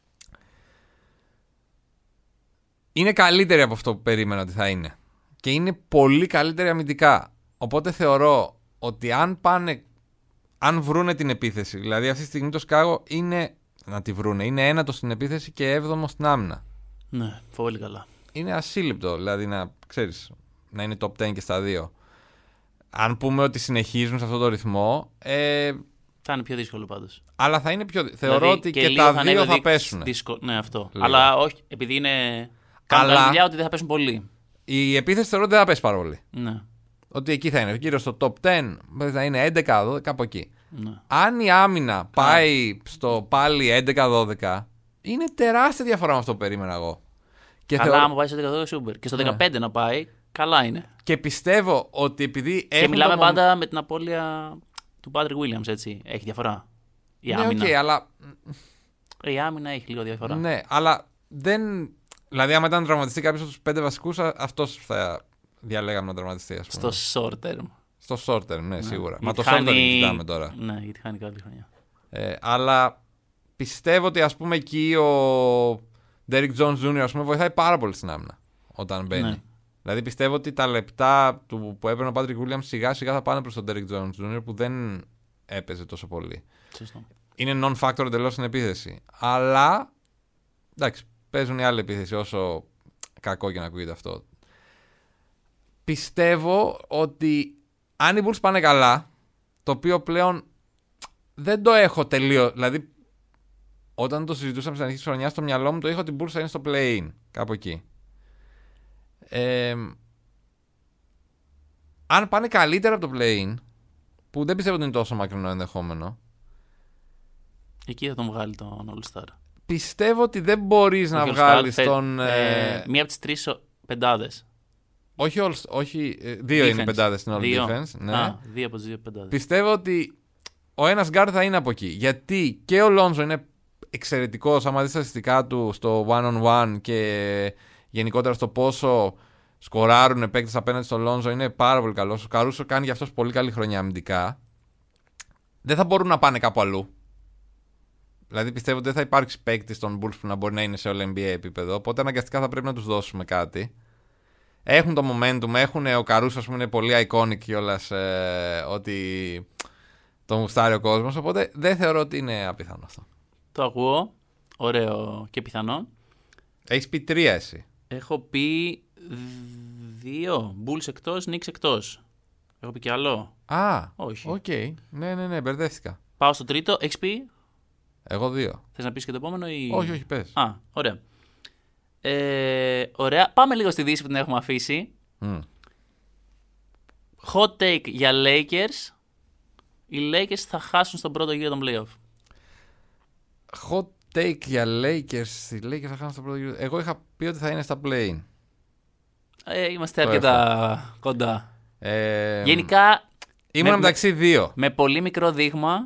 Είναι καλύτεροι από αυτό που περίμενα ότι θα είναι. Και είναι πολύ καλύτεροι αμυντικά. Οπότε θεωρώ ότι αν βρούνε την επίθεση, δηλαδή αυτή τη στιγμή το Σκάγο είναι να τη βρούνε, είναι ένατο στην επίθεση και έβδομο στην άμυνα. Ναι, πολύ καλά. Είναι ασύλληπτο, δηλαδή να είναι top 10 και στα δύο. Αν πούμε ότι συνεχίζουν σε αυτό το ρυθμό... θα είναι πιο δύσκολο πάντως. Αλλά θα είναι πιο... Θεωρώ ότι και τα δύο θα πέσουν. Ναι, αυτό. Λίγο. Αλλά όχι, επειδή είναι... Κάνουν δουλειά ότι δεν θα πέσουν πολύ. Η επίθεση θεωρώ ότι δεν θα πέσει πάρα πολύ. Ναι. Ότι εκεί θα είναι, γύρω στο top 10, θα είναι 11-12, κάπου εκεί. Ναι. Αν η άμυνα πάει στο πάλι 11-12, είναι τεράστια διαφορά με αυτό που περίμενα εγώ. Και καλά, άμα πάει στο 12 σούπερ. Και στο 15 να πάει, καλά είναι. Και πιστεύω ότι επειδή. Και μιλάμε πάντα με την απώλεια του Patrick Williams, έτσι. Έχει διαφορά. Η άμυνα. Ναι, αλλά... Η άμυνα έχει λίγο διαφορά. Ναι, αλλά δεν. Δηλαδή, άμα ήταν να τραυματιστεί κάποιο από του 5 βασικού, αυτό θα διαλέγαμε να τραυματιστεί, ας πούμε. Στο short term. Στο short term, ναι, σίγουρα. Μα το short term κοιτάμε τώρα. Ναι, γιατί χάνει καλή χρονιά. Αλλά πιστεύω ότι ας πούμε εκεί ο Derrick Jones Jr. ας πούμε, βοηθάει πάρα πολύ στην άμυνα όταν μπαίνει. Ναι. Δηλαδή πιστεύω ότι τα λεπτά που έπαιρνε ο Patrick Williams σιγά σιγά θα πάνε προς τον Derrick Jones Jr. που δεν έπαιζε τόσο πολύ. Σωστό. Είναι non-factor εντελώς στην επίθεση. Αλλά εντάξει, παίζουν οι άλλοι επίθεση όσο κακό και να ακούγεται αυτό. Πιστεύω ότι αν οι Bulls πάνε καλά, το οποίο πλέον δεν το έχω τελείω. Δηλαδή, όταν το συζητούσαμε στην αρχή της χρονιάς, στο μυαλό μου το είχα ότι οι Bulls θα είναι στο play-in. Κάπου εκεί. Αν πάνε καλύτερα από το play-in, που δεν πιστεύω ότι είναι τόσο μακρινό ενδεχόμενο, εκεί θα τον βγάλει τον All-Star. Πιστεύω ότι δεν μπορείς να βγάλεις τον... μία από τις τρεις πεντάδες. Όχι, δύο defense. Είναι πεντάδες στην All Defense. Ναι. Δύο από τις δύο πεντάδες. Πιστεύω ότι ο ένας guard θα είναι από εκεί. Γιατί και ο Λόνζο είναι εξαιρετικός, άμα δεις τα στατιστικά του στο one-on-one και γενικότερα στο πόσο σκοράρουν παίκτες απέναντι στο Λόνζο, είναι πάρα πολύ καλός. Ο Καρούσο κάνει για αυτός πολύ καλή χρονιά αμυντικά. Δεν θα μπορούν να πάνε κάπου αλλού. Δηλαδή πιστεύω ότι δεν θα υπάρξει παίκτης των Bulls που να μπορεί να είναι σε all NBA επίπεδο. Οπότε αναγκαστικά θα πρέπει να τους δώσουμε κάτι. Έχουν το momentum, έχουν ο Καρούσο, ας πούμε, είναι πολύ iconic κιόλας ότι τον γουστάρει ο κόσμος. Οπότε δεν θεωρώ ότι είναι απίθανο αυτό. Το ακούω. Ωραίο και πιθανό. Έχεις πει 3 εσύ. Έχω πει 2. Bulls εκτός, Knicks εκτός. Έχω πει κι άλλο. Α, Όχι. οκ. Ναι, μπερδεύτηκα. Πάω στο τρίτο. Έχεις πει. Εγώ 2. Θες να πεις και το επόμενο ή. Όχι, πες. Α, ωραία. Ωραία. Πάμε λίγο στη Δύση που την έχουμε αφήσει. Hot take για Lakers. Οι Lakers θα χάσουν στον πρώτο γύρο των playoff. Hot take για Lakers. Οι Lakers θα χάσουν στον πρώτο γύρο. Εγώ είχα πει ότι θα είναι στα play-in. Είμαστε αρκετά κοντά. Ε, Γενικά. Ήμουν μεταξύ 2. Με πολύ μικρό δείγμα.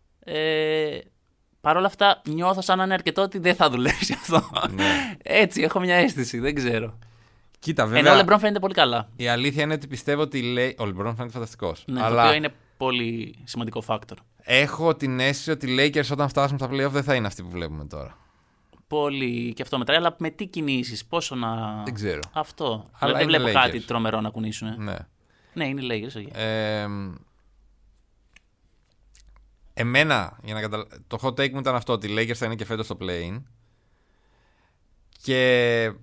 Παρ' όλα αυτά νιώθω σαν να είναι αρκετό ότι δεν θα δουλέψει αυτό. Ναι. Έτσι, έχω μια αίσθηση, δεν ξέρω. Κοίτα, βέβαια. Ενώ ο LeBron φαίνεται πολύ καλά. Η αλήθεια είναι ότι πιστεύω ότι ο LeBron φαίνεται φανταστικός. Ναι, αλλά το οποίο είναι πολύ σημαντικό factor. έχω την αίσθηση ότι οι Lakers όταν φτάσουν στα playoff δεν θα είναι αυτοί που βλέπουμε τώρα. Πολύ και αυτό μετράει, αλλά με τι κινήσεις, πόσο να. Δεν ξέρω. Αυτό. Αλλά δεν είναι βλέπω Lakers. κάτι τρομερό να κουνήσουν. Ναι. Ναι, είναι οι Lakers, okay. Εμένα, το hot take μου ήταν αυτό, ότι οι Lakers θα είναι και φέτος στο play-in. Και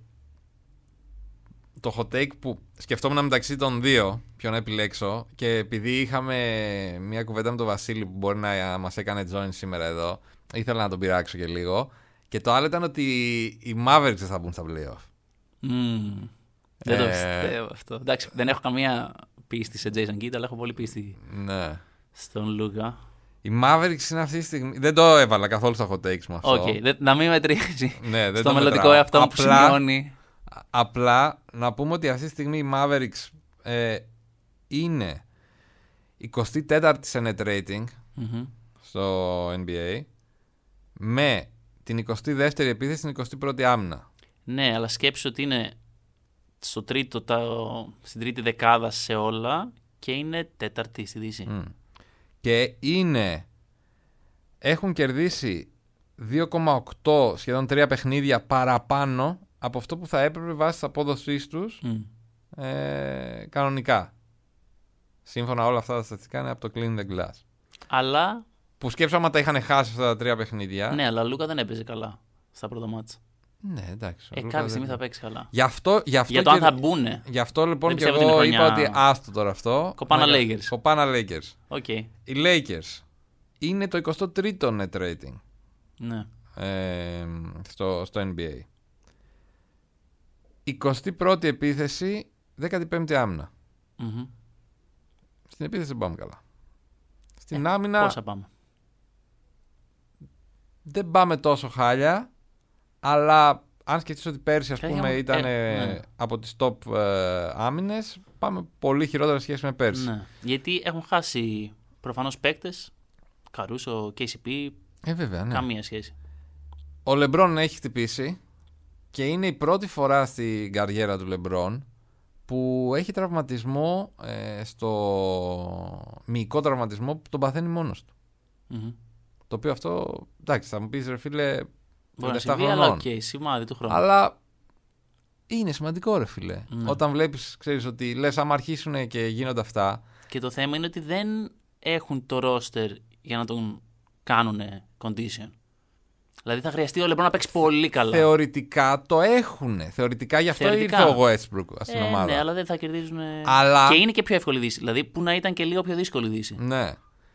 το hot take που σκεφτόμουν μεταξύ των δύο, ποιον να επιλέξω, και επειδή είχαμε μια κουβέντα με τον Βασίλη που μπορεί να μας έκανε join σήμερα εδώ, ήθελα να τον πειράξω και λίγο. Και το άλλο ήταν ότι οι Mavericks δεν θα μπουν στα playoff. Δεν το πιστεύω αυτό. Εντάξει, δεν έχω καμία πίστη σε Jason Kidd, αλλά έχω πολύ πίστη στον Λούκα. Οι Mavericks είναι αυτή τη στιγμή. Δεν το έβαλα καθόλου στα hot takes μου αυτό. Να μην μετρήσει. Ναι, δεν στο μελλοντικό εαυτό μου που σημειώνει. Απλά να πούμε ότι αυτή τη στιγμή οι Mavericks είναι 24η σε net rating στο NBA, με την 22η επίθεση, την 21η άμυνα. Ναι, αλλά σκέψου ότι είναι στο στην τρίτη δεκάδα σε όλα και είναι τέταρτη στη Δύση. Και έχουν κερδίσει 2,8 σχεδόν 3 παιχνίδια παραπάνω από αυτό που θα έπρεπε βάσει της απόδοσής τους κανονικά. Σύμφωνα όλα αυτά τα στατιστικά είναι από το Clean the Glass. Αλλά. Που σκέψω άμα τα είχαν χάσει αυτά τα 3 παιχνίδια. Ναι, αλλά ο Λούκα δεν έπαιζε καλά στα πρώτα μάτσα. Ναι, εντάξει. Κάποια στιγμή θα παίξει καλά. Γι' αυτό για το αν θα μπουνε. Γι' αυτό λοιπόν και εγώ είπα ότι άστο τώρα αυτό. Κοπάνα Lakers. Κοπάνα Lakers. Okay. Οι Lakers είναι το 23ο net rating. Ναι. Στο NBA. 21η επίθεση, 15η άμυνα. Στην επίθεση δεν πάμε καλά. Στην άμυνα. Πόσα πάμε. Δεν πάμε τόσο χάλια, αλλά αν σκεφτείς ότι πέρσι ας πούμε ήταν από τις top άμυνες, πάμε πολύ χειρότερα σχέση με πέρσι. Ναι. Γιατί έχουν χάσει προφανώς παίκτες, Καρούσο, KCP, βέβαια, ναι. Καμία σχέση. Ο LeBron έχει χτυπήσει και είναι η πρώτη φορά στην καριέρα του LeBron που έχει τραυματισμό, μυϊκό τραυματισμό που τον παθαίνει μόνος του. Το οποίο αυτό, εντάξει, θα μου πεις ρε φίλε, μπορεί να συμβεί, αλλά σημάδι του χρόνου. Αλλά είναι σημαντικό ρε φίλε. Όταν βλέπεις, ξέρεις ότι λες άμα αρχίσουν και γίνονται αυτά. Και το θέμα είναι ότι δεν έχουν το roster για να τον κάνουν condition. Δηλαδή θα χρειαστεί ο LeBron να παίξει πολύ καλά. Θεωρητικά το έχουν. Θεωρητικά γι' αυτό ήρθε ο Westbrook στην ομάδα. Ναι, αλλά δεν θα κερδίζουν. Αλλά... Και είναι και πιο εύκολη δύση. Δηλαδή που να ήταν και λίγο πιο δύσκολη δύση. Ναι.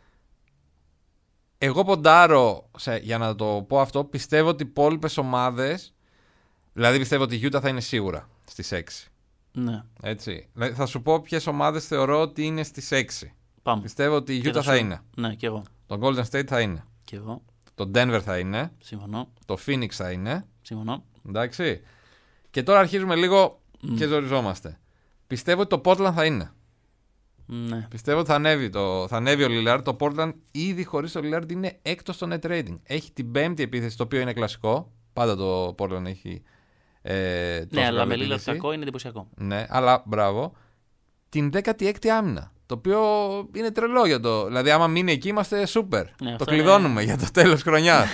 Εγώ ποντάρω, για να το πω αυτό, πιστεύω ότι οι υπόλοιπες ομάδες. Δηλαδή πιστεύω ότι η Utah θα είναι σίγουρα στις 6. Ναι. Έτσι. Δηλαδή, θα σου πω ποιες ομάδες θεωρώ ότι είναι στις 6. Πάμε. Πιστεύω ότι η Utah θα είναι. Ναι, και εγώ. Το Golden State θα είναι. Και εγώ. Το Denver θα είναι. Συμφωνώ. Το Phoenix θα είναι. Συμφωνώ. Εντάξει. Και τώρα αρχίζουμε λίγο και ζοριζόμαστε. Πιστεύω ότι το Portland θα είναι. Ναι. Πιστεύω ότι θα ανέβει ο Lillard. Το Portland ήδη χωρίς το Lillard είναι έκτος στο net rating. Έχει την 5η επίθεση, το οποίο είναι κλασικό. Πάντα το Portland έχει. Ναι, αλλά με Lillard κακό είναι εντυπωσιακό. Ναι, αλλά μπράβο. Την 16η άμυνα. Το οποίο είναι τρελό για το. Δηλαδή, άμα μείνει εκεί, είμαστε super. Ναι, το κλειδώνουμε για το τέλος χρονιάς.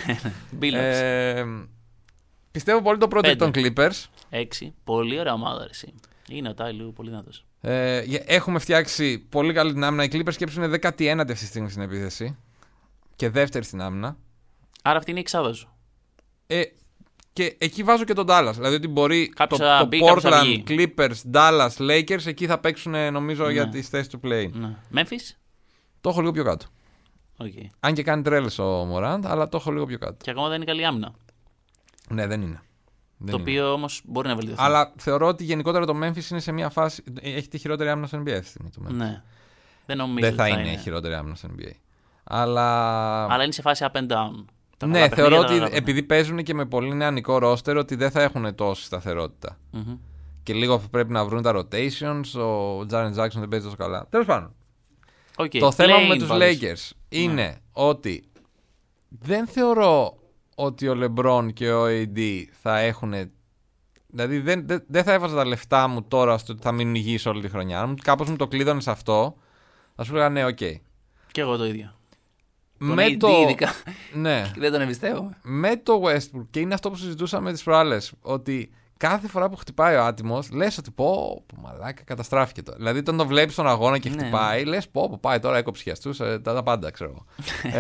Πιστεύω πολύ το project των Clippers. 6. Πολύ ωραία ομάδα, εσύ. Είναι ο Τάιλου πολύ δυνατός. Έχουμε φτιάξει πολύ καλή την άμυνα. Οι Clippers σκέψουν είναι 19η αυτή τη στιγμή στην επίθεση. Και δεύτερη στην άμυνα. Άρα αυτή είναι η εξάδα σου. Και εκεί βάζω και τον Dallas. Δηλαδή ότι μπορεί Κάποιος το θα μπει, κάποιος θα Portland, βγει. Clippers, Dallas, Lakers, εκεί θα παίξουν νομίζω Ναι. για τις θέσεις του play. Ναι. Memphis. Το έχω λίγο πιο κάτω. Okay. Αν και κάνει τρέλες ο Morant, αλλά το έχω λίγο πιο κάτω. Και ακόμα δεν είναι καλή άμυνα. Ναι, δεν είναι. Δεν Το είναι. οποίο όμως μπορεί να βελτιωθεί. Αλλά θεωρώ ότι γενικότερα το Memphis είναι σε μια φάση. Έχει τη χειρότερη άμυνα στο NBA αυτή τη στιγμή. Το Memphis. Ναι. Δεν νομίζω Δεν ότι θα είναι η χειρότερη άμυνα στο NBA. Αλλά είναι σε φάση up and down. Τα ναι, καλά θεωρώ παιχνίδια ότι τα γράφουν. επειδή παίζουν και με πολύ νεανικό ρόστερ, ότι δεν θα έχουν τόση σταθερότητα. Μμμ. Και λίγο πρέπει να βρουν τα rotations. Ο Jaren Jackson δεν παίζει τόσο καλά. Τέλος πάντων. Okay, Το θέμα μου με play-in τους πάντως. Lakers είναι ότι δεν θεωρώ ότι ο LeBron και ο AD θα έχουν. Δηλαδή δεν θα έβαζα τα λεφτά μου τώρα στο ότι θα μείνουν υγιείς όλη τη χρονιά. Αν κάπως μου το κλείδωνε σε αυτό, θα σου έλεγα ναι, οκ. Και εγώ το ίδιο. Με AD το. ειδικά. Ναι. Δεν τον εμπιστεύομαι. Με το Westbrook, και είναι αυτό που συζητούσαμε τις προάλλες, ότι κάθε φορά που χτυπάει ο άτιμος, λες ότι πω, μαλάκα, καταστράφηκε το. Δηλαδή, όταν το βλέπεις στον αγώνα και Ναι, χτυπάει, λες πω, πάει τώρα, έκοψε χιαστούς, τα πάντα, ξέρω εγώ.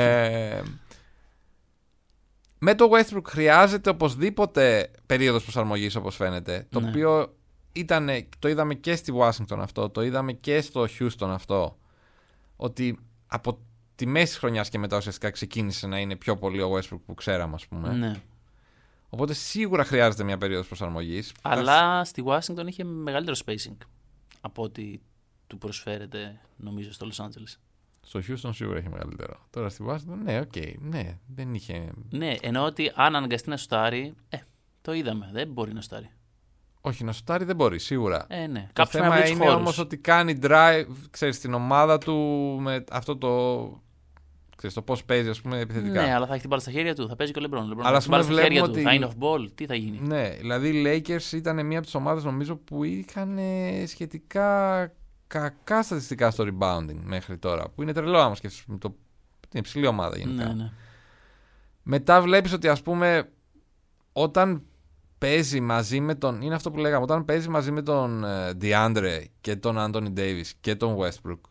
Με το Westbrook χρειάζεται οπωσδήποτε περίοδος προσαρμογής, όπως φαίνεται, το Ναι. οποίο το είδαμε και στη Washington αυτό, το είδαμε και στο Houston αυτό, ότι από τη μέση της χρονιάς και μετά ουσιαστικά ξεκίνησε να είναι πιο πολύ ο Westbrook που ξέραμε, ας πούμε. Ναι. Οπότε σίγουρα χρειάζεται μια περίοδος προσαρμογής. Αλλά στη Washington είχε μεγαλύτερο spacing από ό,τι του προσφέρεται, νομίζω, στο Los Angeles. Στο Houston σίγουρα έχει μεγαλύτερο. Τώρα στη Washington, ναι, οκ, ναι, δεν είχε. Ναι, εννοώ ότι αν αναγκαστεί να σουτάρει, το είδαμε. Δεν μπορεί να σουτάρει. Όχι, να σουτάρει δεν μπορεί, σίγουρα. Ναι. Το Κάποιος πρέπει να θέμα βρει τους είναι χώρους. όμως ότι κάνει drive, ξέρεις, την ομάδα του με αυτό το πώς παίζει, ας πούμε, επιθετικά. Ναι, αλλά θα έχει την μπάλα στα χέρια του. Θα παίζει και ο LeBron. Αλλά, Αλλά ας πούμε, στα χέρια του. βλέπουμε Θα ότι- είναι off-ball. Τι θα γίνει. Ναι, δηλαδή οι Lakers ήταν μία από τις ομάδες, νομίζω, που είχαν σχετικά κακά στατιστικά στο rebounding μέχρι τώρα. Που είναι τρελό άμα σκεφτείς με την υψηλή ομάδα γενικά. Ναι, ναι. Μετά βλέπεις ότι, ας πούμε, όταν παίζει μαζί με τον. Είναι αυτό που λέγαμε. Όταν παίζει μαζί με τον DeAndre και τον Anthony Davis και τον Westbrook,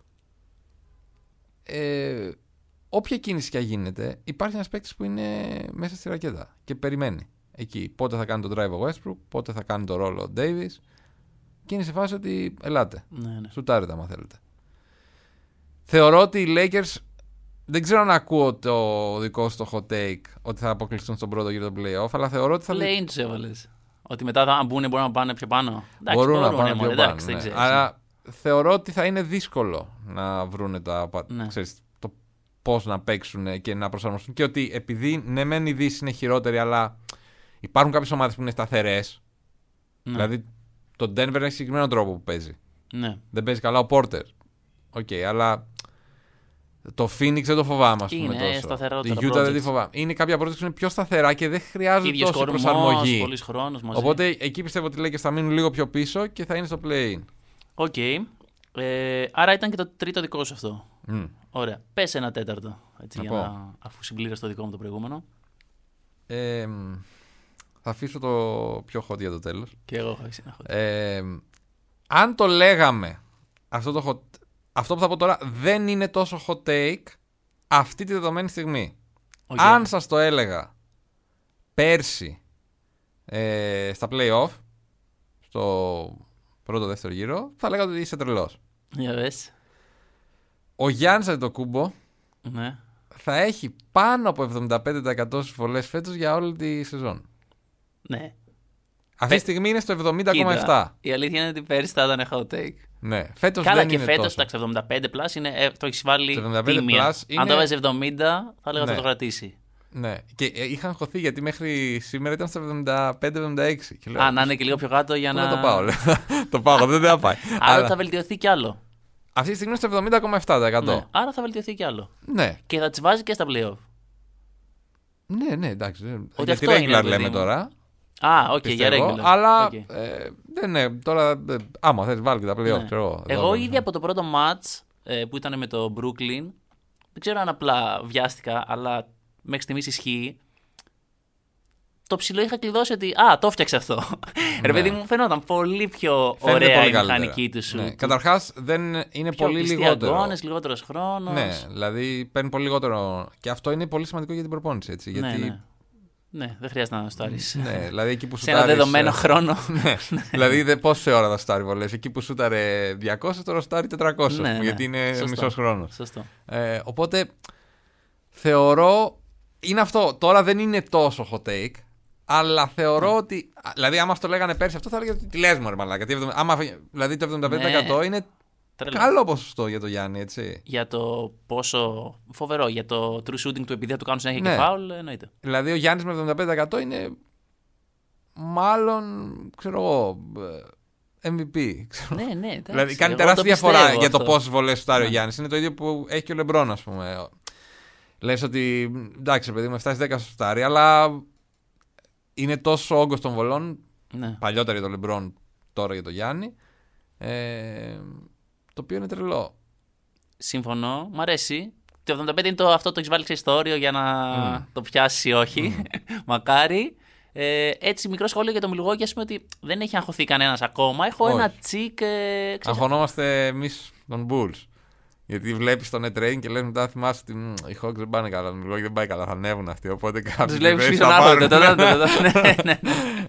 όποια κίνηση και γίνεται, υπάρχει ένας παίκτης που είναι μέσα στη ρακέτα και περιμένει εκεί. Πότε θα κάνει τον drive ο Westbrook, πότε θα κάνει τον ρόλο ο Davis. Και είναι σε φάση ότι ελάτε. Ναι, ναι. Σουτάρετε άμα θέλετε. Θεωρώ ότι οι Lakers. Δεν ξέρω αν ακούω το δικό σου το hot take ότι θα αποκλειστούν στον πρώτο γύρο των playoff, αλλά θεωρώ ότι θα. Play-in τους έβαλες. Ότι μετά αν μπουν μπορούν να πάνε πιο πάνω. Εντάξει, Μπορούν να πάνε μωρέ, πιο πάνω. εντάξει, δεν Ναι. ξέρεις. Αλλά θεωρώ ότι θα είναι δύσκολο να βρούνε Ναι. ξέρεις, το πώς να παίξουν και να προσαρμοστούν. Και ότι επειδή ναι, μεν η Δύση είναι χειρότερη, αλλά υπάρχουν κάποιες ομάδες που είναι σταθερές. Ναι. Δηλαδή το Denver έχει συγκεκριμένο τρόπο που παίζει. Ναι. Δεν παίζει καλά ο Porter. Οκ, αλλά το Phoenix δεν το φοβάμαι, ας πούμε. Είναι τόσο. σταθερότερα Η Utah δεν τη projects. φοβάμαι. Είναι κάποια projects που είναι πιο σταθερά και δεν χρειάζεται Ίδιος τόσο κορμός, προσαρμογή. πολύς χρόνος μαζί. Οπότε εκεί πιστεύω ότι οι Lakers θα μείνουν λίγο πιο πίσω και θα είναι στο play-in. Οκ. Άρα ήταν και το τρίτο δικό σου αυτό. Μμ. Ωραία. Πες ένα τέταρτο. Έτσι, Να για πω. αφού συμπλήρες το δικό μου το προηγούμενο. Θα αφήσω το πιο hot για το τέλος. Και εγώ έχω ένα hot. Αν το λέγαμε, αυτό που θα πω τώρα δεν είναι τόσο hot take αυτή τη δεδομένη στιγμή. Οκ. Αν σας το έλεγα πέρσι στα play-off, στο πρώτο-δεύτερο γύρο, θα λέγατε ότι είσαι τρελός. Για πες. Ο Γιάννης Αντετοκούμπο Ναι. θα έχει πάνω από 75% στις βολές φέτος για όλη τη σεζόν. Ναι. Αυτή τη στιγμή είναι στο 70,7. Κοίτα, η αλήθεια είναι ότι πέρυσι θα ήταν hot take. Ναι, φέτος Καλά, δεν και είναι φέτος, τόσο. εντάξει, το 75 plus είναι, το έχεις βάλει Το 75 τίμια. plus είναι- Αν το βάζεις 70, θα έλεγα Ναι. θα το κρατήσει. Ναι, και είχαν χωθεί γιατί μέχρι σήμερα ήταν στο 75-76. Και λέω, Α, να είναι και λίγο πιο κάτω για πού να. να το πάω, λέω. Το πάω, δεν θα πάει. Άρα Αλλά θα βελτιωθεί κι άλλο. αυτή τη στιγμή είναι στο 70,7%. Ναι. Άρα θα βελτιωθεί κι άλλο. Ναι, Και θα τις βάζει και στα playoff. ναι, εντάξει. Ότι Γιατί αυτό είναι, regular παιδί λέμε μου. τώρα. Α, οκ, για πιστεύω, regular. αλλά Οκ. δεν είναι τώρα. Άμα θες βάλει και τα play-off, Ναι. ξέρω εγώ. Εγώ ήδη από το πρώτο match που ήταν με το Brooklyn, δεν ξέρω αν απλά βιάστηκα, αλλά μέχρι στιγμής ισχύει. Το ψηλό είχα κλειδώσει ότι «Α, το έφτιαξε αυτό». Ρε παιδί μου, φαινόταν πολύ πιο Φαίνεται ωραία πολύ η καλύτερα. μηχανική του σου. Ναι. Καταρχάς δεν είναι Πιο πολύ πιστοί λιγότερο. αγώνες, λιγότερος χρόνος. Ναι, δηλαδή παίρνει πολύ λιγότερο. Και αυτό είναι πολύ σημαντικό για την προπόνηση. Έτσι, Ναι, γιατί ναι. Ναι, δεν χρειάζεται να στάρεις. Ναι, δηλαδή εκεί που σε ένα σουτάρεις, δεδομένο χρόνο. Ναι, δηλαδή πόση ώρα θα στάρει βολές. Εκεί που σούταρε 200, τώρα στάρει 400. Ναι, γιατί είναι σωστό. μισός χρόνος. Σωστό. Οπότε θεωρώ. Είναι αυτό. Τώρα δεν είναι τόσο hot take. Αλλά θεωρώ ότι. Δηλαδή, άμα αυτό λέγανε πέρσι, αυτό θα έλεγε ότι τι λες μου, ρε μαλάκα. Δηλαδή το 75% είναι Τρελό. καλό ποσοστό για το Γιάννη, έτσι. Για το πόσο. Φοβερό. Για το true shooting του, επειδή θα του κάνουν συνέχεια Ναι. και foul, εννοείται. Δηλαδή, ο Γιάννης με 75% είναι. Μάλλον, ξέρω εγώ. MVP. Ξέρω. Ναι, ναι. εντάξει. Δηλαδή, κάνει Εγώ τεράστια το διαφορά πιστεύω για το αυτό. πόσες βολές σουτάρει ο Ναι. Γιάννης. Είναι το ίδιο που έχει και ο Λεμπρόν, ας πούμε. Λες ότι εντάξει, παιδί μου, 7-10 σουτάρει, αλλά είναι τόσο όγκος των βολών. Ναι. Παλιότερα για τον Λεμπρόν, τώρα για τον Γιάννη. Το οποίο είναι τρελό. Συμφωνώ. Μ' αρέσει. Το 75 είναι αυτό το έχει βάλει στο όριο για να το πιάσει ή όχι. Μακάρι. Έτσι, μικρό σχόλιο για το Μιλγουόκι, ας πούμε ότι δεν έχει αγχωθεί κανένας ακόμα. Έχω Όχι. ένα τσικ. ξέρεις, Αγχωνόμαστε εμείς των Bulls. Γιατί βλέπεις το net rating και λες μετά θυμάσαι ότι οι Hawks δεν πάνε καλά. Το Milwaukee δεν πάει καλά. Θα ανέβουν αυτοί. Οπότε τους κάποιοι βλέπεις δεν πίσω θα να πάρουν. έρχονται.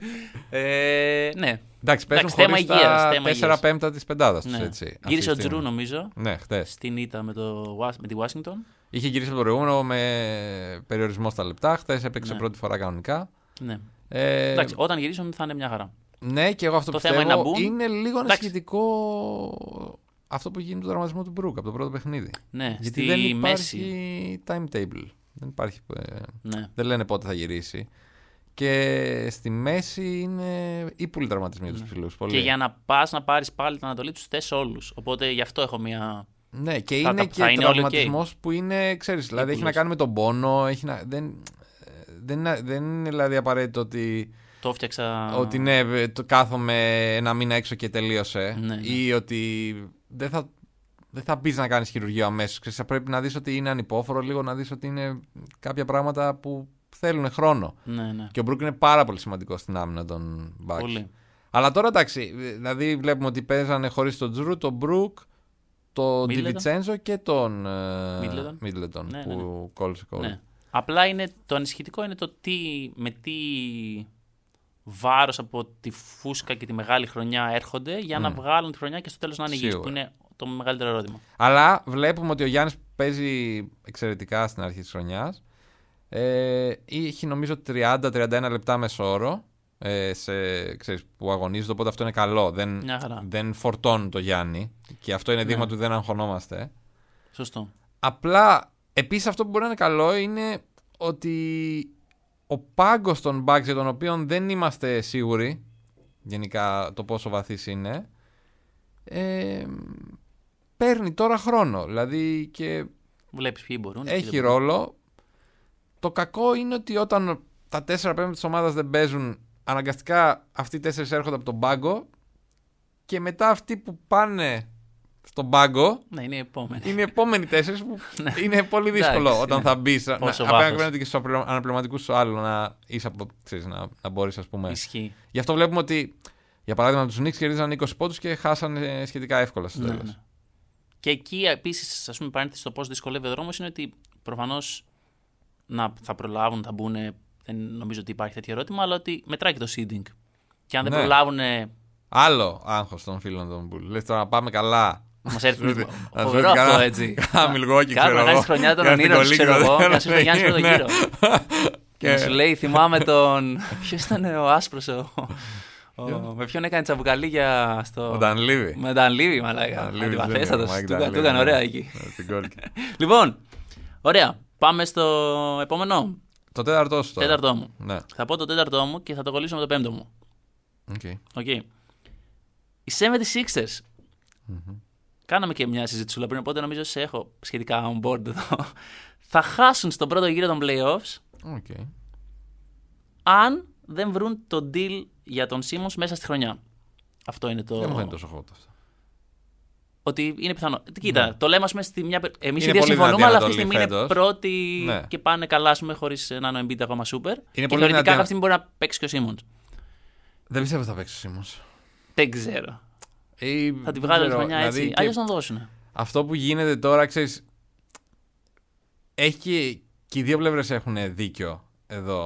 Ναι. Εντάξει, παίζουν θέμα χωρίς υγείας, τα θέμα 4/5 της πεντάδας τους, Ναι. έτσι. αυτή Γύρισε τη ο στιγμή. Τζρου, νομίζω, Ναι, χθες. στην ήττα με τη Washington. Είχε γυρίσει από το προηγούμενο με περιορισμό στα λεπτά. Χθες έπαιξε Ναι. πρώτη φορά κανονικά. Ναι. Εντάξει, όταν γυρίσουν θα είναι μια χαρά. Ναι, και εγώ αυτό Το πιστεύω. θέμα είναι να μπουν. Είναι λίγο Εντάξει. ανησυχητικό αυτό που γίνει το τραυματισμό του Μπρουκ από το πρώτο παιχνίδι. Ναι, Γιατί στη δεν μέση. υπάρχει timetable. Δεν υπάρχει. Ναι. Δεν λένε πότε θα γυρίσει. Και στη μέση είναι ύπουλοι τραυματισμοί για τους ψηλούς. Πολύ. Και για να πας να πάρεις πάλι την Ανατολή, τους θες όλους. Οπότε γι' αυτό έχω μια. Ναι, και θα είναι είναι και όλοι τραυματισμός που είναι, ξέρεις, δηλαδή έχει να Ύπουλος. κάνει με τον πόνο. Δεν είναι δηλαδή απαραίτητο ότι. Το έφτιαξα. Ότι ναι, το κάθομαι ένα μήνα έξω και τελείωσε. Ναι, ναι. Ή ότι δεν θα μπει να κάνεις χειρουργείο αμέσως. Ξέρεις, θα πρέπει να δεις ότι είναι ανυπόφορο, λίγο να δεις ότι είναι κάποια πράγματα που θέλουν χρόνο. Ναι, ναι. Και ο Μπρουκ είναι πάρα πολύ σημαντικό στην άμυνα των Bucks. Πολύ. Αλλά τώρα εντάξει, δηλαδή βλέπουμε ότι παίζανε χωρίς τον Τζρου, τον Μπρουκ, τον Middleton. Ντιβιτσένζο και τον Middleton. Ναι, που ναι. κόλλησε κόλλη. Ναι. Απλά είναι, το ανησυχητικό είναι το με τι βάρος από τη φούσκα και τη μεγάλη χρονιά έρχονται για να βγάλουν τη χρονιά και στο τέλος να είναι υγιείς, Σίγουρα. που είναι το μεγαλύτερο ερώτημα. Αλλά βλέπουμε ότι ο Γιάννης παίζει εξαιρετικά στην αρχή της χρονιάς. Έχει νομίζω 30-31 λεπτά μεσόωρο ξέρεις, που αγωνίζεται, οπότε αυτό είναι καλό. Μια χαρά. Δεν φορτώνουν το Γιάννη και αυτό είναι δείγμα Ναι. ότι δεν αγχωνόμαστε. Σωστό. Απλά, επίσης αυτό που μπορεί να είναι καλό είναι ότι ο πάγκος των Bucks, για τον οποίο δεν είμαστε σίγουροι γενικά το πόσο βαθύς είναι, παίρνει τώρα χρόνο. Δηλαδή και Βλέπεις ποιοι μπορούν. έχει ποιοι δεν μπορούν. ρόλο. Το κακό είναι ότι όταν τα 4/5 της ομάδας δεν παίζουν, αναγκαστικά αυτοί οι 4 έρχονται από τον πάγκο και μετά αυτοί που πάνε στον πάγκο Ναι, είναι οι επόμενοι. είναι οι επόμενοι 4 που είναι πολύ δύσκολο Εντάξει, όταν ναι. θα μπει. Πόσο Απέναντι βάθος. και στους αναπληρωματικούς σου άλλου να είσαι από. Ξέρεις, να μπορείς, ας πούμε. Ισχύει. Γι' αυτό βλέπουμε ότι, για παράδειγμα, τους Knicks κερδίζαν 20 πόντους και χάσανε σχετικά εύκολα στο Ναι, τέλος. ναι. Και εκεί επίσης, ας πούμε, παρένθεση στο πώς δυσκολεύει ο δρόμος είναι ότι προφανώς θα προλάβουν, θα μπουν. Δεν νομίζω ότι υπάρχει τέτοιο ερώτημα, αλλά ότι μετράει και το seeding. Και αν δεν Ναι. προλάβουν. Άλλο άγχος των φίλων των Bulls. Λες τώρα να πάμε καλά. Μας έρθει Να σου φοβερό έρθει αυτό κάνα- έτσι. κάνα Milwaukee, ξέρω να κάνεις εγώ. χρονιά των Κάνει ονείρων, την ξέρω εγώ, κολλή, και να σου έρθει ο Γιάννης πρώτο ναι. γύρο. Και να σου λέει, θυμάμαι τον. Ποιος ήταν ο άσπρος, με ποιον έκανε τσαμπουκαλίγια στο. Ο Dan Levy. Με Dan Levy, μαλάκα. Dan Levy Αντιπαθέστατος. Jr., Mike Του Dan Levy, έκανε ωραία ναι. εκεί. Στην κόλλη. Λοιπόν, ωραία. Πάμε στο επόμενο. Το τέταρτο σου τώρα. Τέταρτό μου. Ναι. Θα πω το τέταρτό μου και θα το κολλήσω με το πέμπτο μου. Okay. Okay. Οι 76ers. Κάναμε και μια συζήτηση πριν, οπότε νομίζω σε έχω σχετικά on board εδώ. Θα χάσουν στον πρώτο γύρο των playoffs Okay. αν δεν βρουν το deal για τον Simmons μέσα στη χρονιά. Αυτό είναι το. Δεν μου φαίνεται τόσο hot αυτό. Ότι είναι πιθανό. Κοίτα, το λέμε, ας πούμε, στη μια. Εμείς οι Είναι δύο πολύ συμφωνούμε, δυνατή αλλά αυτή τη ανατολή στιγμή είναι φέτος. πρώτη Ναι. και πάνε καλά, ας πούμε, χωρίς να είναι ο Embiid ακόμα super. Και πολύ θεωρητικά δυνατή κάποια στιγμή μπορεί να παίξει και ο Simmons. Δεν πιστεύω ότι θα παίξει ο Simmons. Δεν ξέρω. Ή, Θα τη βγάλει δεν τη ξέρω, χρονιά δηλαδή έτσι. και Αλλιώς να δώσουν. αυτό που γίνεται τώρα, ξέρεις, έχει και οι δύο πλευρές έχουν δίκιο εδώ.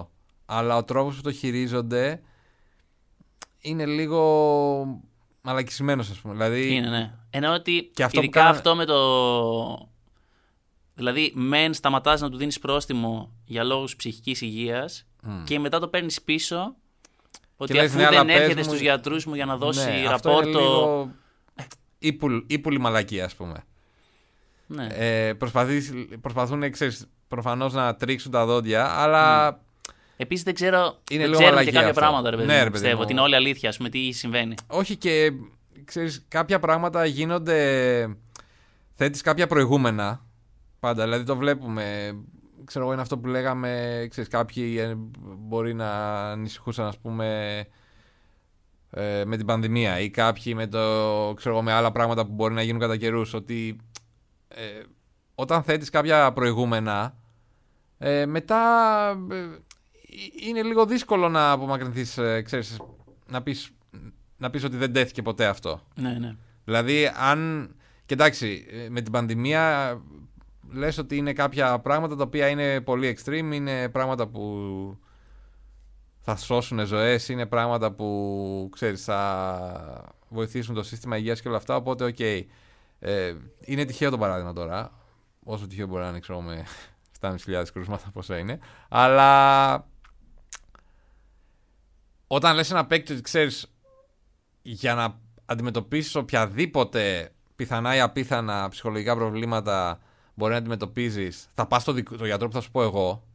αλλά ο τρόπος που το χειρίζονται είναι λίγο μαλακισμένος, ας πούμε. Δηλαδή, είναι, ναι. Ενώ ότι αυτό ειδικά αυτό με το... Δηλαδή, μεν σταματάς να του δίνεις πρόστιμο για λόγους ψυχικής υγείας και μετά το παίρνεις πίσω ότι λες, αφού ναι, δεν αλλά έρχεται στους γιατρούς μου για να δώσει ναι, ραπόρτο... Αυτό είναι λίγο ύπουλη μαλακία, ας πούμε. Ναι. Προσπαθούν, ξέρεις, προφανώς να τρίξουν τα δόντια, αλλά... Επίσης δεν ξέρω, Είναι δεν λίγο ξέρουμε και μαλακία κάποια αυτό. πράγματα, ρε παιδί Ναι, μου, ρε παιδί πιστεύω, μου. ότι είναι όλη αλήθεια, ας πούμε, τι συμβαίνει. Όχι, και ξέρεις, κάποια πράγματα γίνονται... Θέτεις κάποια προηγούμενα πάντα, δηλαδή το βλέπουμε. Ξέρω εγώ, είναι αυτό που λέγαμε, ξέρεις, κάποιοι μπορεί να ανησυχούσαν, ας πούμε, με την πανδημία, ή κάποιοι με άλλα πράγματα που μπορεί να γίνουν κατά καιρούς, ότι όταν θέτεις κάποια προηγούμενα, μετά είναι λίγο δύσκολο να απομακρυνθείς, ξέρεις, να πεις ότι δεν τέθηκε ποτέ αυτό. Ναι, ναι. Δηλαδή, και εντάξει, με την πανδημία λες ότι είναι κάποια πράγματα τα οποία είναι πολύ extreme, είναι πράγματα που θα σώσουν ζωές, είναι πράγματα που, ξέρεις, θα βοηθήσουν το σύστημα υγείας και όλα αυτά, οπότε οκ. Είναι τυχαίο το παράδειγμα τώρα, όσο τυχαίο μπορεί να είναι, ξέρω, με 7.500 κρούσματα πόσα είναι, αλλά όταν λες ένα παίκτη ότι, ξέρεις, για να αντιμετωπίσεις οποιαδήποτε πιθανά ή απίθανα ψυχολογικά προβλήματα μπορεί να αντιμετωπίζεις, θα πας στο γιατρό που θα σου πω εγώ,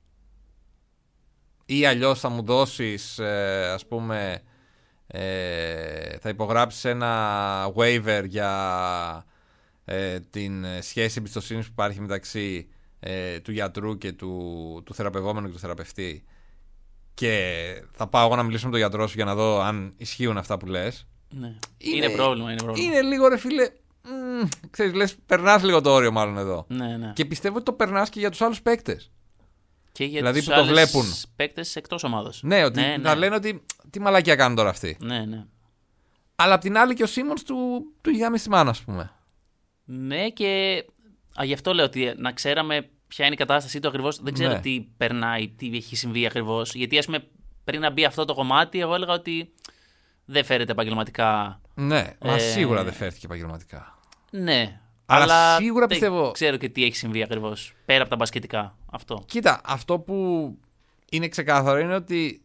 ή αλλιώς θα μου δώσεις, ας πούμε, θα υπογράψεις ένα waiver για την σχέση εμπιστοσύνης που υπάρχει μεταξύ του γιατρού και του θεραπευόμενου και του θεραπευτή, και θα πάω εγώ να μιλήσω με τον γιατρό σου για να δω αν ισχύουν αυτά που λες. Ναι. Είναι πρόβλημα. Είναι λίγο, ρε φίλε, ξέρεις, λες, περνάς λίγο το όριο μάλλον εδώ. Ναι, ναι. Και πιστεύω ότι το περνάς και για τους άλλους παίκτες. Και για δηλαδή τους που το βλέπουν. παίκτες εκτός ομάδος. Ναι, ότι θα λένε ότι τι μαλακία κάνουν τώρα αυτοί. Ναι, ναι. Αλλά απ' την άλλη και ο Σίμονς του γάμισε τη μάνα, ας πούμε. Ναι, και γι' αυτό λέω ότι να ξέραμε ποια είναι η κατάστασή του ακριβώς. Δεν ξέρω τι περνάει, τι έχει συμβεί ακριβώς. Γιατί, ας πούμε, πριν να μπει αυτό το κομμάτι, εγώ έλεγα ότι δεν φέρεται επαγγελματικά. Ναι, μα σίγουρα δεν φέρθηκε επαγγελματικά. Ναι. Αλλά σίγουρα πιστεύω. Δεν ξέρω και τι έχει συμβεί ακριβώς. Πέρα από τα μπασκετικά. Αυτό. Κοίτα, αυτό που είναι ξεκάθαρο είναι ότι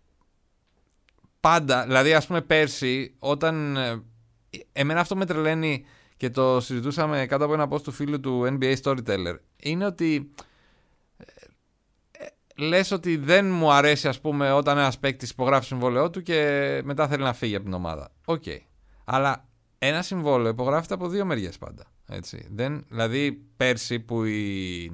πάντα, δηλαδή, ας πούμε, πέρσι, όταν. Εμένα αυτό με τρελαίνει και το συζητούσαμε κάτω από ένα post του φίλου του NBA Storyteller. Είναι ότι λες ότι δεν μου αρέσει, ας πούμε, όταν ένας παίκτης υπογράφει το συμβόλαιό του και μετά θέλει να φύγει από την ομάδα. Οκ. Αλλά ένα συμβόλαιο υπογράφεται από δύο μεριές πάντα. Έτσι. Δηλαδή, πέρσι που οι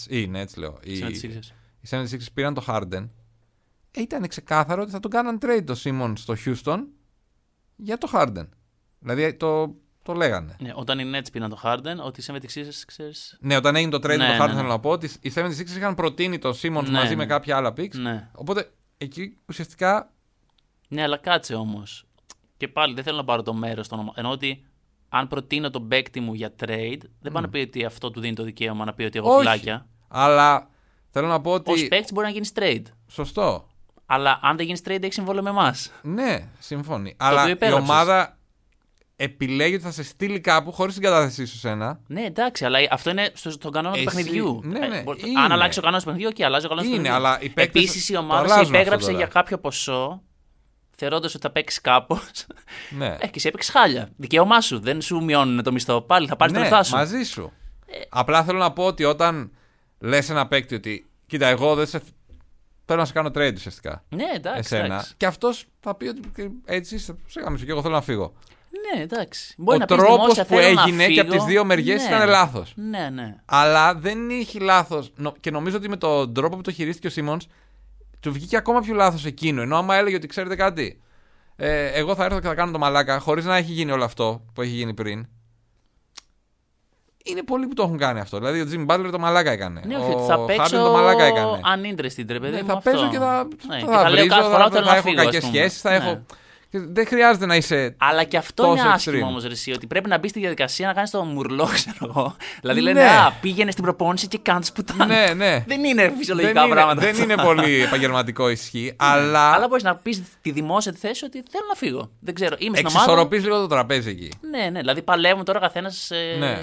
76ers πήραν το Harden, ήταν ξεκάθαρο ότι θα τον κάναν trade το Simmons στο Houston για το Harden. Δηλαδή το λέγανε. Ναι, όταν οι Nets πήραν το Harden, ότι οι 76ers, ξέρεις. Ναι, όταν έγινε το trade Ναι, το Harden, ναι. θέλω να πω ότι οι 76ers είχαν προτείνει το Simmons μαζί με κάποια άλλα picks. Ναι. Οπότε εκεί ουσιαστικά. Ναι, αλλά κάτσε όμως. Και πάλι δεν θέλω να πάρω το μέρος των ομάδων. Ενώ ότι αν προτείνω τον παίκτη μου για trade, δεν πάει να πει ότι αυτό του δίνει το δικαίωμα να πει ότι έχω φυλάκια. Αλλά θέλω να πω ότι. Ως παίκτης μπορεί να γίνει trade. Σωστό. Αλλά αν δεν γίνει trade, έχει συμβόλαιο με εμάς. Ναι, συμφωνεί. Αλλά η ομάδα επιλέγει ότι θα σε στείλει κάπου χωρίς την κατάθεσή σου σένα. Ναι, εντάξει, αλλά αυτό είναι στον κανόνα του παιχνιδιού. Ναι, ναι, αν αλλάξει ο κανόνα του παιχνιδιού, και αλλάζει ο κανόνα του παιχνιδιού. Αλλά επίσης, η ομάδα σε υπέγραψε για κάποιο ποσό, θεωρώντας ότι θα παίξει κάπως. Ναι. Και σε έπαιξε χάλια. Δικαίωμά σου. Δεν σου μειώνουν το μισθό. Πάλι θα πάρει τα λεφτά σου. Μαζί σου. Απλά θέλω να πω ότι όταν λες ένα παίκτη ότι κοίτα, εγώ δεν σε. Θέλω να σε κάνω trade ουσιαστικά. Ναι, εντάξει. Εσένα. Και αυτός θα πει ότι έτσι σε γάμισου και εγώ θέλω να φύγω. Ναι, εντάξει. Ο τρόπος που έγινε και από τις δύο μεριές ήταν λάθος. Ναι, ναι. Αλλά δεν είχε λάθος. Και νομίζω ότι με τον τρόπο που το χειρίστηκε ο Σίμονς, του βγήκε ακόμα πιο λάθος εκείνο. Ενώ άμα έλεγε ότι ξέρετε κάτι, εγώ θα έρθω και θα κάνω το μαλάκα, χωρίς να έχει γίνει όλο αυτό που έχει γίνει πριν. Είναι πολλοί που το έχουν κάνει αυτό. Δηλαδή ο Jimmy Butler το μαλάκα έκανε. Ναι, όχι, θα παίξω το μαλάκα έκανε. uninterested, ρε παιδί μου. Θα παίζω και θα βρίζω, θα έχω κακές σχέσεις, θα έχω. Δεν χρειάζεται να είσαι. Αλλά και αυτό τόσο είναι άσχημο extreme. όμως, εσύ, ότι πρέπει να μπει στη διαδικασία να κάνει το μουρλό, ξέρω εγώ. Δηλαδή Ναι. λένε, πήγαινε στην προπόνηση και κάνεις πουτάνα. Ναι, ναι. Δεν είναι φυσιολογικά πράγματα. Δεν είναι πολύ επαγγελματικό ισχύ, αλλά. Αλλά μπορεί να πει τη δημόσια τη θέση ότι θέλω να φύγω. Δεν ξέρω. Είμαι στην ομάδα. Εξισορροπείς λίγο το τραπέζι εκεί. Ναι. Δηλαδή παλεύουν τώρα καθένα. Ναι.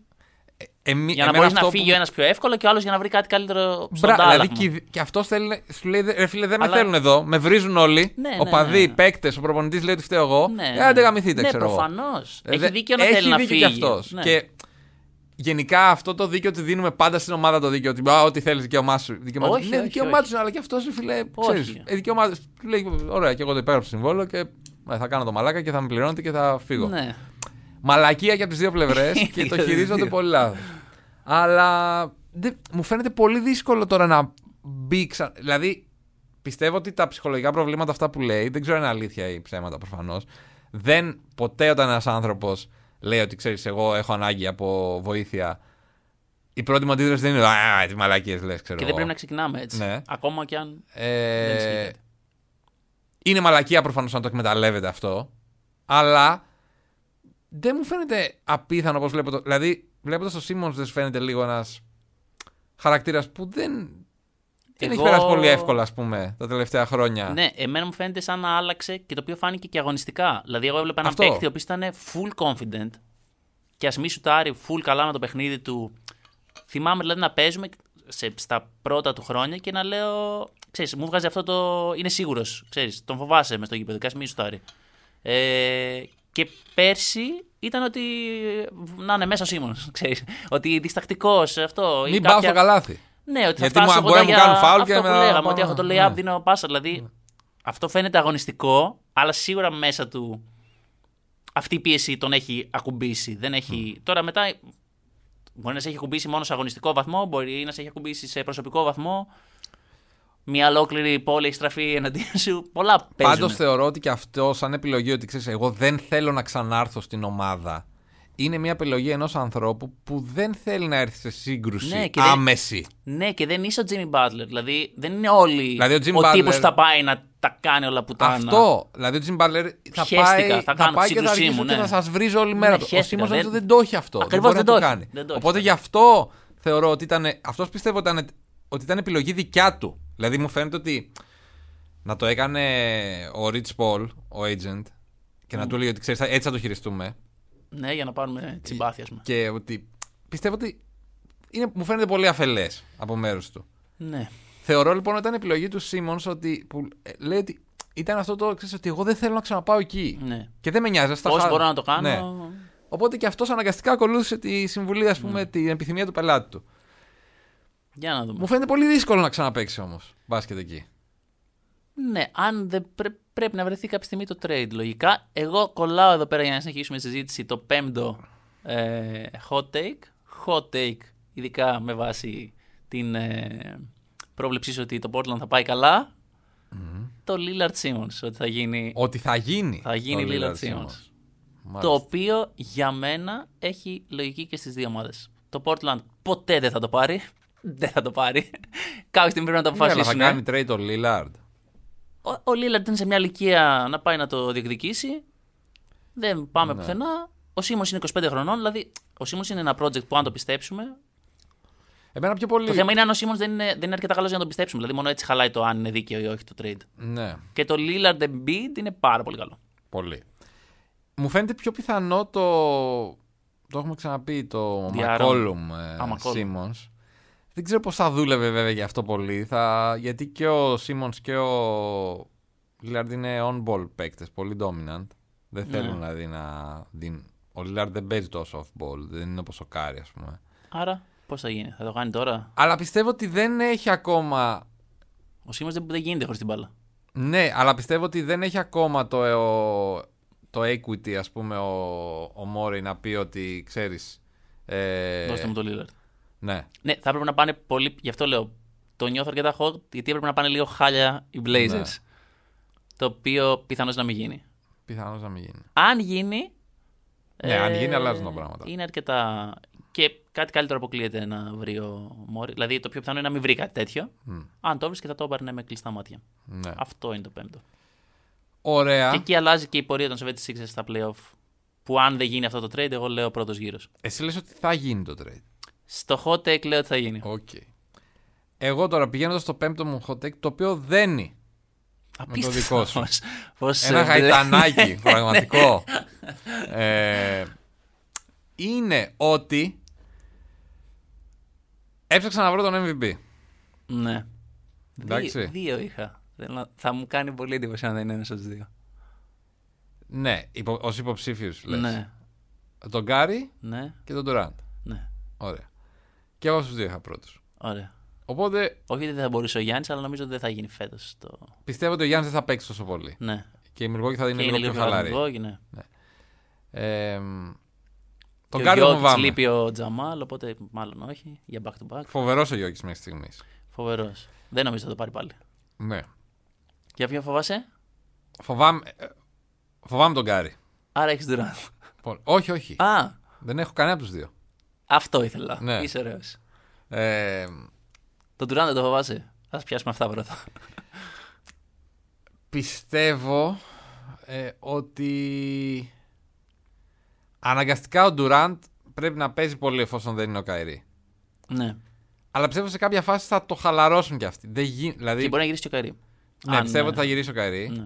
Για να μπορεί να φύγει ο ένα πιο εύκολα και ο άλλο για να βρει κάτι καλύτερο στον Δηλαδή τάλαχμα. και αυτό σου λέει, ρε φίλε, δεν με Αλλά- θέλουν εδώ. Με βρίζουν όλοι. Ναι, Οπαδοί, ναι. παίκτες, ο προπονητής λέει ότι φταίω εγώ. Ναι, Άντε γαμηθείτε, ναι, ξέρω εγώ. προφανώς. Δε- Έχει δίκιο να θέλει να φύγει. Έχει δίκιο κι αυτός. Ναι. Και γενικά αυτό το δίκιο ότι δίνουμε πάντα στην ομάδα το δίκιο. Ότι ό,τι θέλει, δικαίωμά σου. Όχι, Ναι, όχι, δικαίωμά όχι. του, αλλά και αυτό σου φίλε. Όχι. Ξέρεις, δικαίωμά του. Λέει, ωραία, και εγώ το υπέγραψα συμβόλαιο και θα κάνω το μαλάκα και θα με πληρώνετε και θα φύγω. Ναι. Μαλακία και από τις δύο πλευρές και Και το τις χειρίζονται δύο. πολύ λάθος. Αλλά μου φαίνεται πολύ δύσκολο τώρα να μπει Δηλαδή, πιστεύω ότι τα ψυχολογικά προβλήματα αυτά που λέει, δεν ξέρω αν είναι αλήθεια ή ψέματα προφανώς, δεν ποτέ όταν ένας άνθρωπος λέει ότι ξέρεις, εγώ έχω ανάγκη από βοήθεια, η πρώτη μου αντίδραση δεν είναι τι μαλακίες λες, ξέρω Και δεν εγώ. πρέπει να ξεκινάμε έτσι. Ναι. Ακόμα και αν. δεν ισχύει κάτι. Είναι μαλακία προφανώς να το εκμεταλλεύεται αυτό, αλλά δεν μου φαίνεται απίθανο όπως βλέπω το. Δηλαδή, βλέποντας το Simmons δεν σου φαίνεται λίγο ένας χαρακτήρας που δεν έχει περάσει πολύ εύκολα, ας πούμε, τα τελευταία χρόνια. Ναι, εμένα μου φαίνεται σαν να άλλαξε και το οποίο φάνηκε και αγωνιστικά. Δηλαδή, εγώ έβλεπα έναν Αυτό. παίκτη ο οποίος ήταν full confident και ας μη σουτάρει full καλά με το παιχνίδι του. Θυμάμαι δηλαδή να παίζουμε στα πρώτα του χρόνια και να λέω. Ξέρεις, μου βγάζει αυτό το. Είναι σίγουρος. Ξέρεις, τον φοβάσαι μες στο γήπεδο. Και ας μη σουτάρει. Και πέρσι ήταν ότι. Να είναι μέσα ο Σίμονς. Ξέρεις. Ότι διστακτικός αυτό. Μην πάω στο καλάθι. Ναι, ότι θα Γιατί φτάσω μπορεί να μου κοντά κάνουν για φάουλ αυτό και που να λέγαμε, πάω- ότι έχω το ναι. layup, δίνω πάσα. Δηλαδή, αυτό φαίνεται αγωνιστικό, αλλά σίγουρα μέσα του αυτή η πίεση τον έχει ακουμπήσει. Δεν έχει... Τώρα μετά μπορεί να σε έχει ακουμπήσει μόνο σε αγωνιστικό βαθμό, μπορεί να σε έχει ακουμπήσει σε προσωπικό βαθμό. Μια ολόκληρη πόλη έχει στραφεί εναντίον σου. Πολλά παίζουν. Πάντως θεωρώ ότι και αυτό σαν επιλογή ότι ξέρεις, εγώ δεν θέλω να ξανάρθω στην ομάδα. Είναι μια επιλογή ενός ανθρώπου που δεν θέλει να έρθει σε σύγκρουση Ναι, και άμεση. Ναι, και δεν είσαι ο Jimmy Butler. Δηλαδή δεν είναι όλοι Δηλαδή, ο Jimmy ο Butler- τύπος που θα πάει να τα κάνει όλα πουτάνα. Αυτό. Δηλαδή ο Jim Butler θα Χέστηκα, πάει, θα κάνω πάει τη και θα σύγκρουσή αρχίσει μου, και ναι. θα σας βρίζω όλη μέρα. Ναι, Ο χέστηκα, Simmons δεν- δεν το έχει αυτό. Ακριβώς, δεν δεν μπορεί το να έχει. το κάνει. Δεν το έχει. Οπότε γι' αυτό θεωρώ ότι ήταν. Αυτός πιστεύω ότι ήταν επιλογή δικιά του. Δηλαδή μου φαίνεται ότι να το έκανε ο Rich Paul, ο agent, και να του λέει ότι ξέρεις, έτσι θα το χειριστούμε. Ναι, για να πάρουμε τσιμπάθια, ας πούμε. Και ότι πιστεύω ότι μου φαίνεται πολύ αφελές από μέρους του. Ναι. Θεωρώ λοιπόν ότι ήταν επιλογή του Simmons ότι που λέει ότι ήταν αυτό το ξέρεις, ότι εγώ δεν θέλω να ξαναπάω εκεί. Ναι. Και δεν με νοιάζει. Πώς μπορώ να το κάνω. Ναι. Οπότε και αυτός αναγκαστικά ακολούθησε τη συμβουλή, ας πούμε, την επιθυμία του πελάτη του. Για να δούμε. Μου φαίνεται πολύ δύσκολο να ξαναπαίξει όμως μπάσκετ εκεί. Ναι, αν δεν πρέπει να βρεθεί κάποια στιγμή το trade, λογικά. Εγώ κολλάω εδώ πέρα για να συνεχίσουμε τη συζήτηση το πέμπτο hot take. Hot take, ειδικά με βάση την πρόβλεψή σου ότι το Portland θα πάει καλά. Το Lillard Simmons, ότι θα γίνει. Ότι θα γίνει. Θα γίνει το Lillard Simmons. Το οποίο για μένα έχει λογική και στις δύο ομάδες. Το Portland ποτέ δεν θα το πάρει. Δεν θα το πάρει. Κάποια στιγμή πρέπει να το Ναι, αλλά θα αποφασίσουν. κάνει trade το Lillard. Ο Lillard είναι σε μια ηλικία να πάει να το διεκδικήσει. Δεν πάμε Ναι. πουθενά. Ο Simmons είναι 25 χρονών. Δηλαδή, ο Simmons είναι ένα project που αν το πιστέψουμε. Εμένα πιο πολύ. Το θέμα είναι αν ο Simmons δεν είναι αρκετά καλός για να το πιστέψουμε. Δηλαδή, μόνο έτσι χαλάει το αν είναι δίκαιο ή όχι το trade. Ναι, Και το Lillard Embiid είναι πάρα πολύ καλό. πολύ. Μου φαίνεται πιο πιθανό το. Το έχουμε ξαναπεί, το Διάρα. McCollum McCollum. Simmons. Δεν ξέρω πώς θα δούλευε βέβαια για αυτό πολύ. Γιατί και ο Simmons και ο Lillard είναι on-ball παίκτες, πολύ dominant. Δεν θέλουν δηλαδή να δίνουν. Ο Lillard δεν παίζει τόσο off-ball, δεν είναι όπως ο Κάρι, ας πούμε. Άρα, πώς θα γίνει, θα το κάνει τώρα. Αλλά πιστεύω ότι δεν έχει ακόμα. Ο Simmons δεν γίνεται χωρίς την μπάλα. Ναι, αλλά πιστεύω ότι δεν έχει ακόμα το equity, ας πούμε, ο Μόρι να πει ότι ξέρεις. Δώστε μου το Lillard. Ναι. Ναι, θα έπρεπε να πάνε πολύ. Γι' αυτό λέω. Το νιώθω αρκετά hot, γιατί έπρεπε να πάνε λίγο χάλια οι Blazers. Ναι. Το οποίο πιθανώς να μην γίνει. Πιθανώς να μην γίνει. Αν γίνει. Ναι, αν γίνει, αλλάζουν τα πράγματα. Είναι αρκετά. Και κάτι καλύτερο αποκλείεται να βρει ο Μόρι. Δηλαδή το πιο πιθανό είναι να μην βρει κάτι τέτοιο. Αν το βρει και θα το έπαιρνε με κλειστά μάτια. Ναι. Αυτό είναι το πέμπτο. Ωραία. Και εκεί αλλάζει και η πορεία των 76ers στα playoff. Που αν δεν γίνει αυτό το trade, εγώ λέω πρώτος γύρος. Εσύ λες ότι θα γίνει το trade. Στο hot take λέω ότι θα γίνει. Okay. Εγώ τώρα πηγαίνοντας στο πέμπτο μου hot take, το οποίο δένει με το δικό σου. Ένα γαϊτανάκι πραγματικό. Είναι ότι έψαξα να βρω τον MVP. Ναι. Εντάξει. Δύο είχα. Θα μου κάνει πολύ εντύπωση αν δεν είναι ένας από τους δύο. Ναι, ως υποψήφιους λες. Ναι. Τον Γκάρι Ναι. και τον Durant. Ναι. Ωραία. Και εγώ στους δύο είχα πρώτους. Ωραία. Οπότε Όχι ότι δεν θα μπορούσε ο Γιάννης, αλλά νομίζω ότι δεν θα γίνει φέτος. πιστεύω ότι ο Γιάννης δεν θα παίξει τόσο πολύ. Ναι. Και η Milwaukee θα είναι Και λίγο είναι πιο χαλαρή. ναι. Τον Και Γκάρι ο τον Γιώκητς φοβάμαι. λείπει ο Τζαμάλ, οπότε μάλλον όχι. Για back to back. Φοβερός ο Γιώκητς μέχρι στιγμής. Φοβερός. Δεν νομίζω θα το πάρει πάλι. Ναι. Για ποιον φοβάσαι? Φοβάμαι τον Γκάρι. Άρα έχεις Durant. Όχι, όχι. Α, Δεν έχω κανένα από τους δύο. αυτό ήθελα. Ναι. Είσαι ωραίος. Ε, Τον Durant δεν το φοβάσαι? Ας πιάσουμε αυτά πρώτα. πιστεύω ότι αναγκαστικά ο Durant πρέπει να παίζει πολύ εφόσον δεν είναι ο Καϊρή. Ναι. Αλλά πιστεύω σε κάποια φάση θα το χαλαρώσουν κι αυτοί. Δηλαδή, Και μπορεί να γυρίσει και ο Καϊρή. ναι, πιστεύω ότι θα γυρίσει ο Καϊρή. Ναι.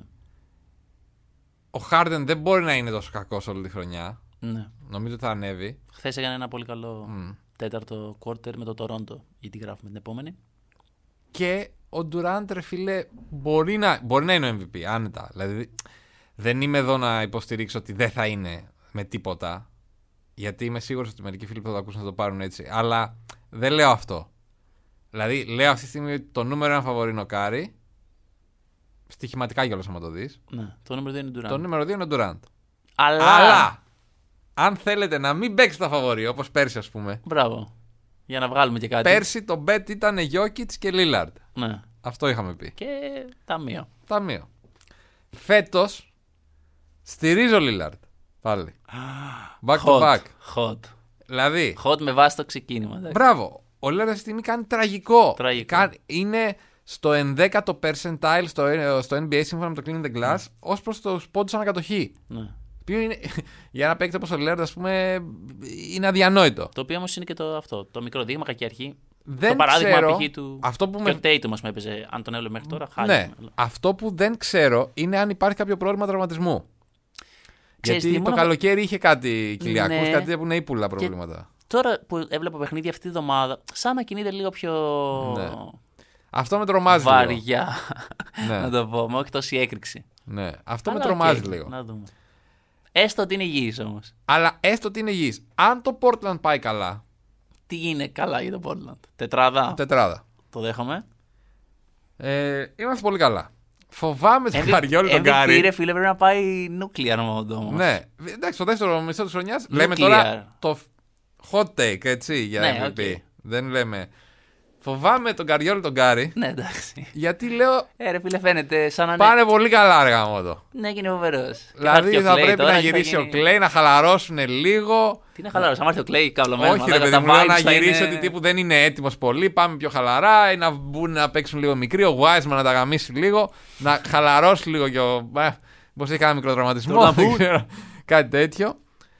Ο Χάρντεν δεν μπορεί να είναι τόσο κακός όλη τη χρονιά. Ναι. Νομίζω ότι θα ανέβει. Χθες έκανε ένα πολύ καλό τέταρτο quarter με το Toronto, γιατί γράφουμε την επόμενη. Και ο Durant, ρε φίλε, μπορεί να είναι ο MVP, άνετα. Δηλαδή, δεν είμαι εδώ να υποστηρίξω ότι δεν θα είναι με τίποτα. Γιατί είμαι σίγουρος ότι μερικοί φίλοι που θα το ακούσουν θα το πάρουν έτσι. Αλλά δεν λέω αυτό. Δηλαδή, λέω αυτή τη στιγμή ότι το νούμερο ένα φαβορί είναι ο Κάρι. Στοιχηματικά κιόλας, άμα το δεις. Ναι. Το νούμερο 2 είναι Durant. Το νούμερο 2 είναι ο Durant. Αλλά... αν θέλετε να μην παίξετε τα φαβορί, όπως πέρσι ας πούμε. Μπράβο. Για να βγάλουμε και κάτι. Πέρσι το bet ήταν Jokic και Lillard. Ναι. Αυτό είχαμε πει. Και ταμείο. Ταμείο. Φέτος στηρίζω Lillard. Πάλι. Back to back. Hot. Δηλαδή. Hot με βάση το ξεκίνημα. Εντάξει. Μπράβο. Ο Lillard αυτή τη στιγμή κάνει τραγικό. Είναι στο 11ο percentile στο NBA σύμφωνα με το Clean the Glass ως προς τους πόντους ανακατοχή. Ναι. Οποίο είναι, για ένα παίκτη όπως ο Lillard, ας πούμε, είναι αδιανόητο. Το οποίο όμως είναι και το μικρό δείγμα, κακή αρχή. Δεν το παράδειγμα ξέρω, π.χ. του. Αυτό που και ο Tatum, ας πούμε, έπαιζε. Αν τον έβλεπε μέχρι τώρα, χάλια. Ναι. Αυτό που δεν ξέρω είναι αν υπάρχει κάποιο πρόβλημα τραυματισμού. Ξέρεις Γιατί τι, το μόνο... καλοκαίρι είχε κάτι κοιλιακούς, Ναι. κάτι που είναι ύπουλα προβλήματα. Τώρα που έβλεπα παιχνίδια αυτή τη βδομάδα, σαν να κινείται λίγο πιο. Ναι. Αυτό με τρομάζει βαριά. Ναι. Να το πω, με όχι τόση έκρηξη. Ναι. Αυτό Αλλά με τρομάζει οκ, λίγο. Να δούμε. Έστω ότι είναι υγιής όμως. Αλλά έστω ότι είναι υγιής. Αν το Portland πάει καλά. Τι είναι καλά για το Portland? Τετράδα. Τετράδα. Το δέχομαι. Είμαστε πολύ καλά. Φοβάμαι τον Καριόλι τον Γκάρι. Ρε φίλε, πρέπει να πάει nuclear mode όμως. Ναι. Εντάξει, το δεύτερο μισό της χρονιάς λέμε τώρα το hot take, έτσι, για Ναι, MVP. okay. Δεν λέμε. Φοβάμαι τον Καριόλι τον Γκάρι. Ναι, εντάξει. Γιατί λέω. Ρε φίλε, φαίνεται σαν να είναι. Πάνε πολύ καλά, ρε γαμώτο. Ναι, και είναι φοβερός. Δηλαδή θα πρέπει να γυρίσει ο Κλέι, να χαλαρώσουν λίγο. Τι να χαλαρώσει, αν έρθει ο Κλέι καυλωμένο. Όχι, ρε παιδί μου, λέω να γυρίσει ότι τύπου δεν είναι έτοιμος πολύ. Πάμε πιο χαλαρά ή να μπουν να παίξουν λίγο μικρή. Ο Wiseman να τα γαμίσει λίγο. Να χαλαρώσει λίγο και ο. Πώς έχει κάνει μικρό τραυματισμό. Κάτι τέτοιο.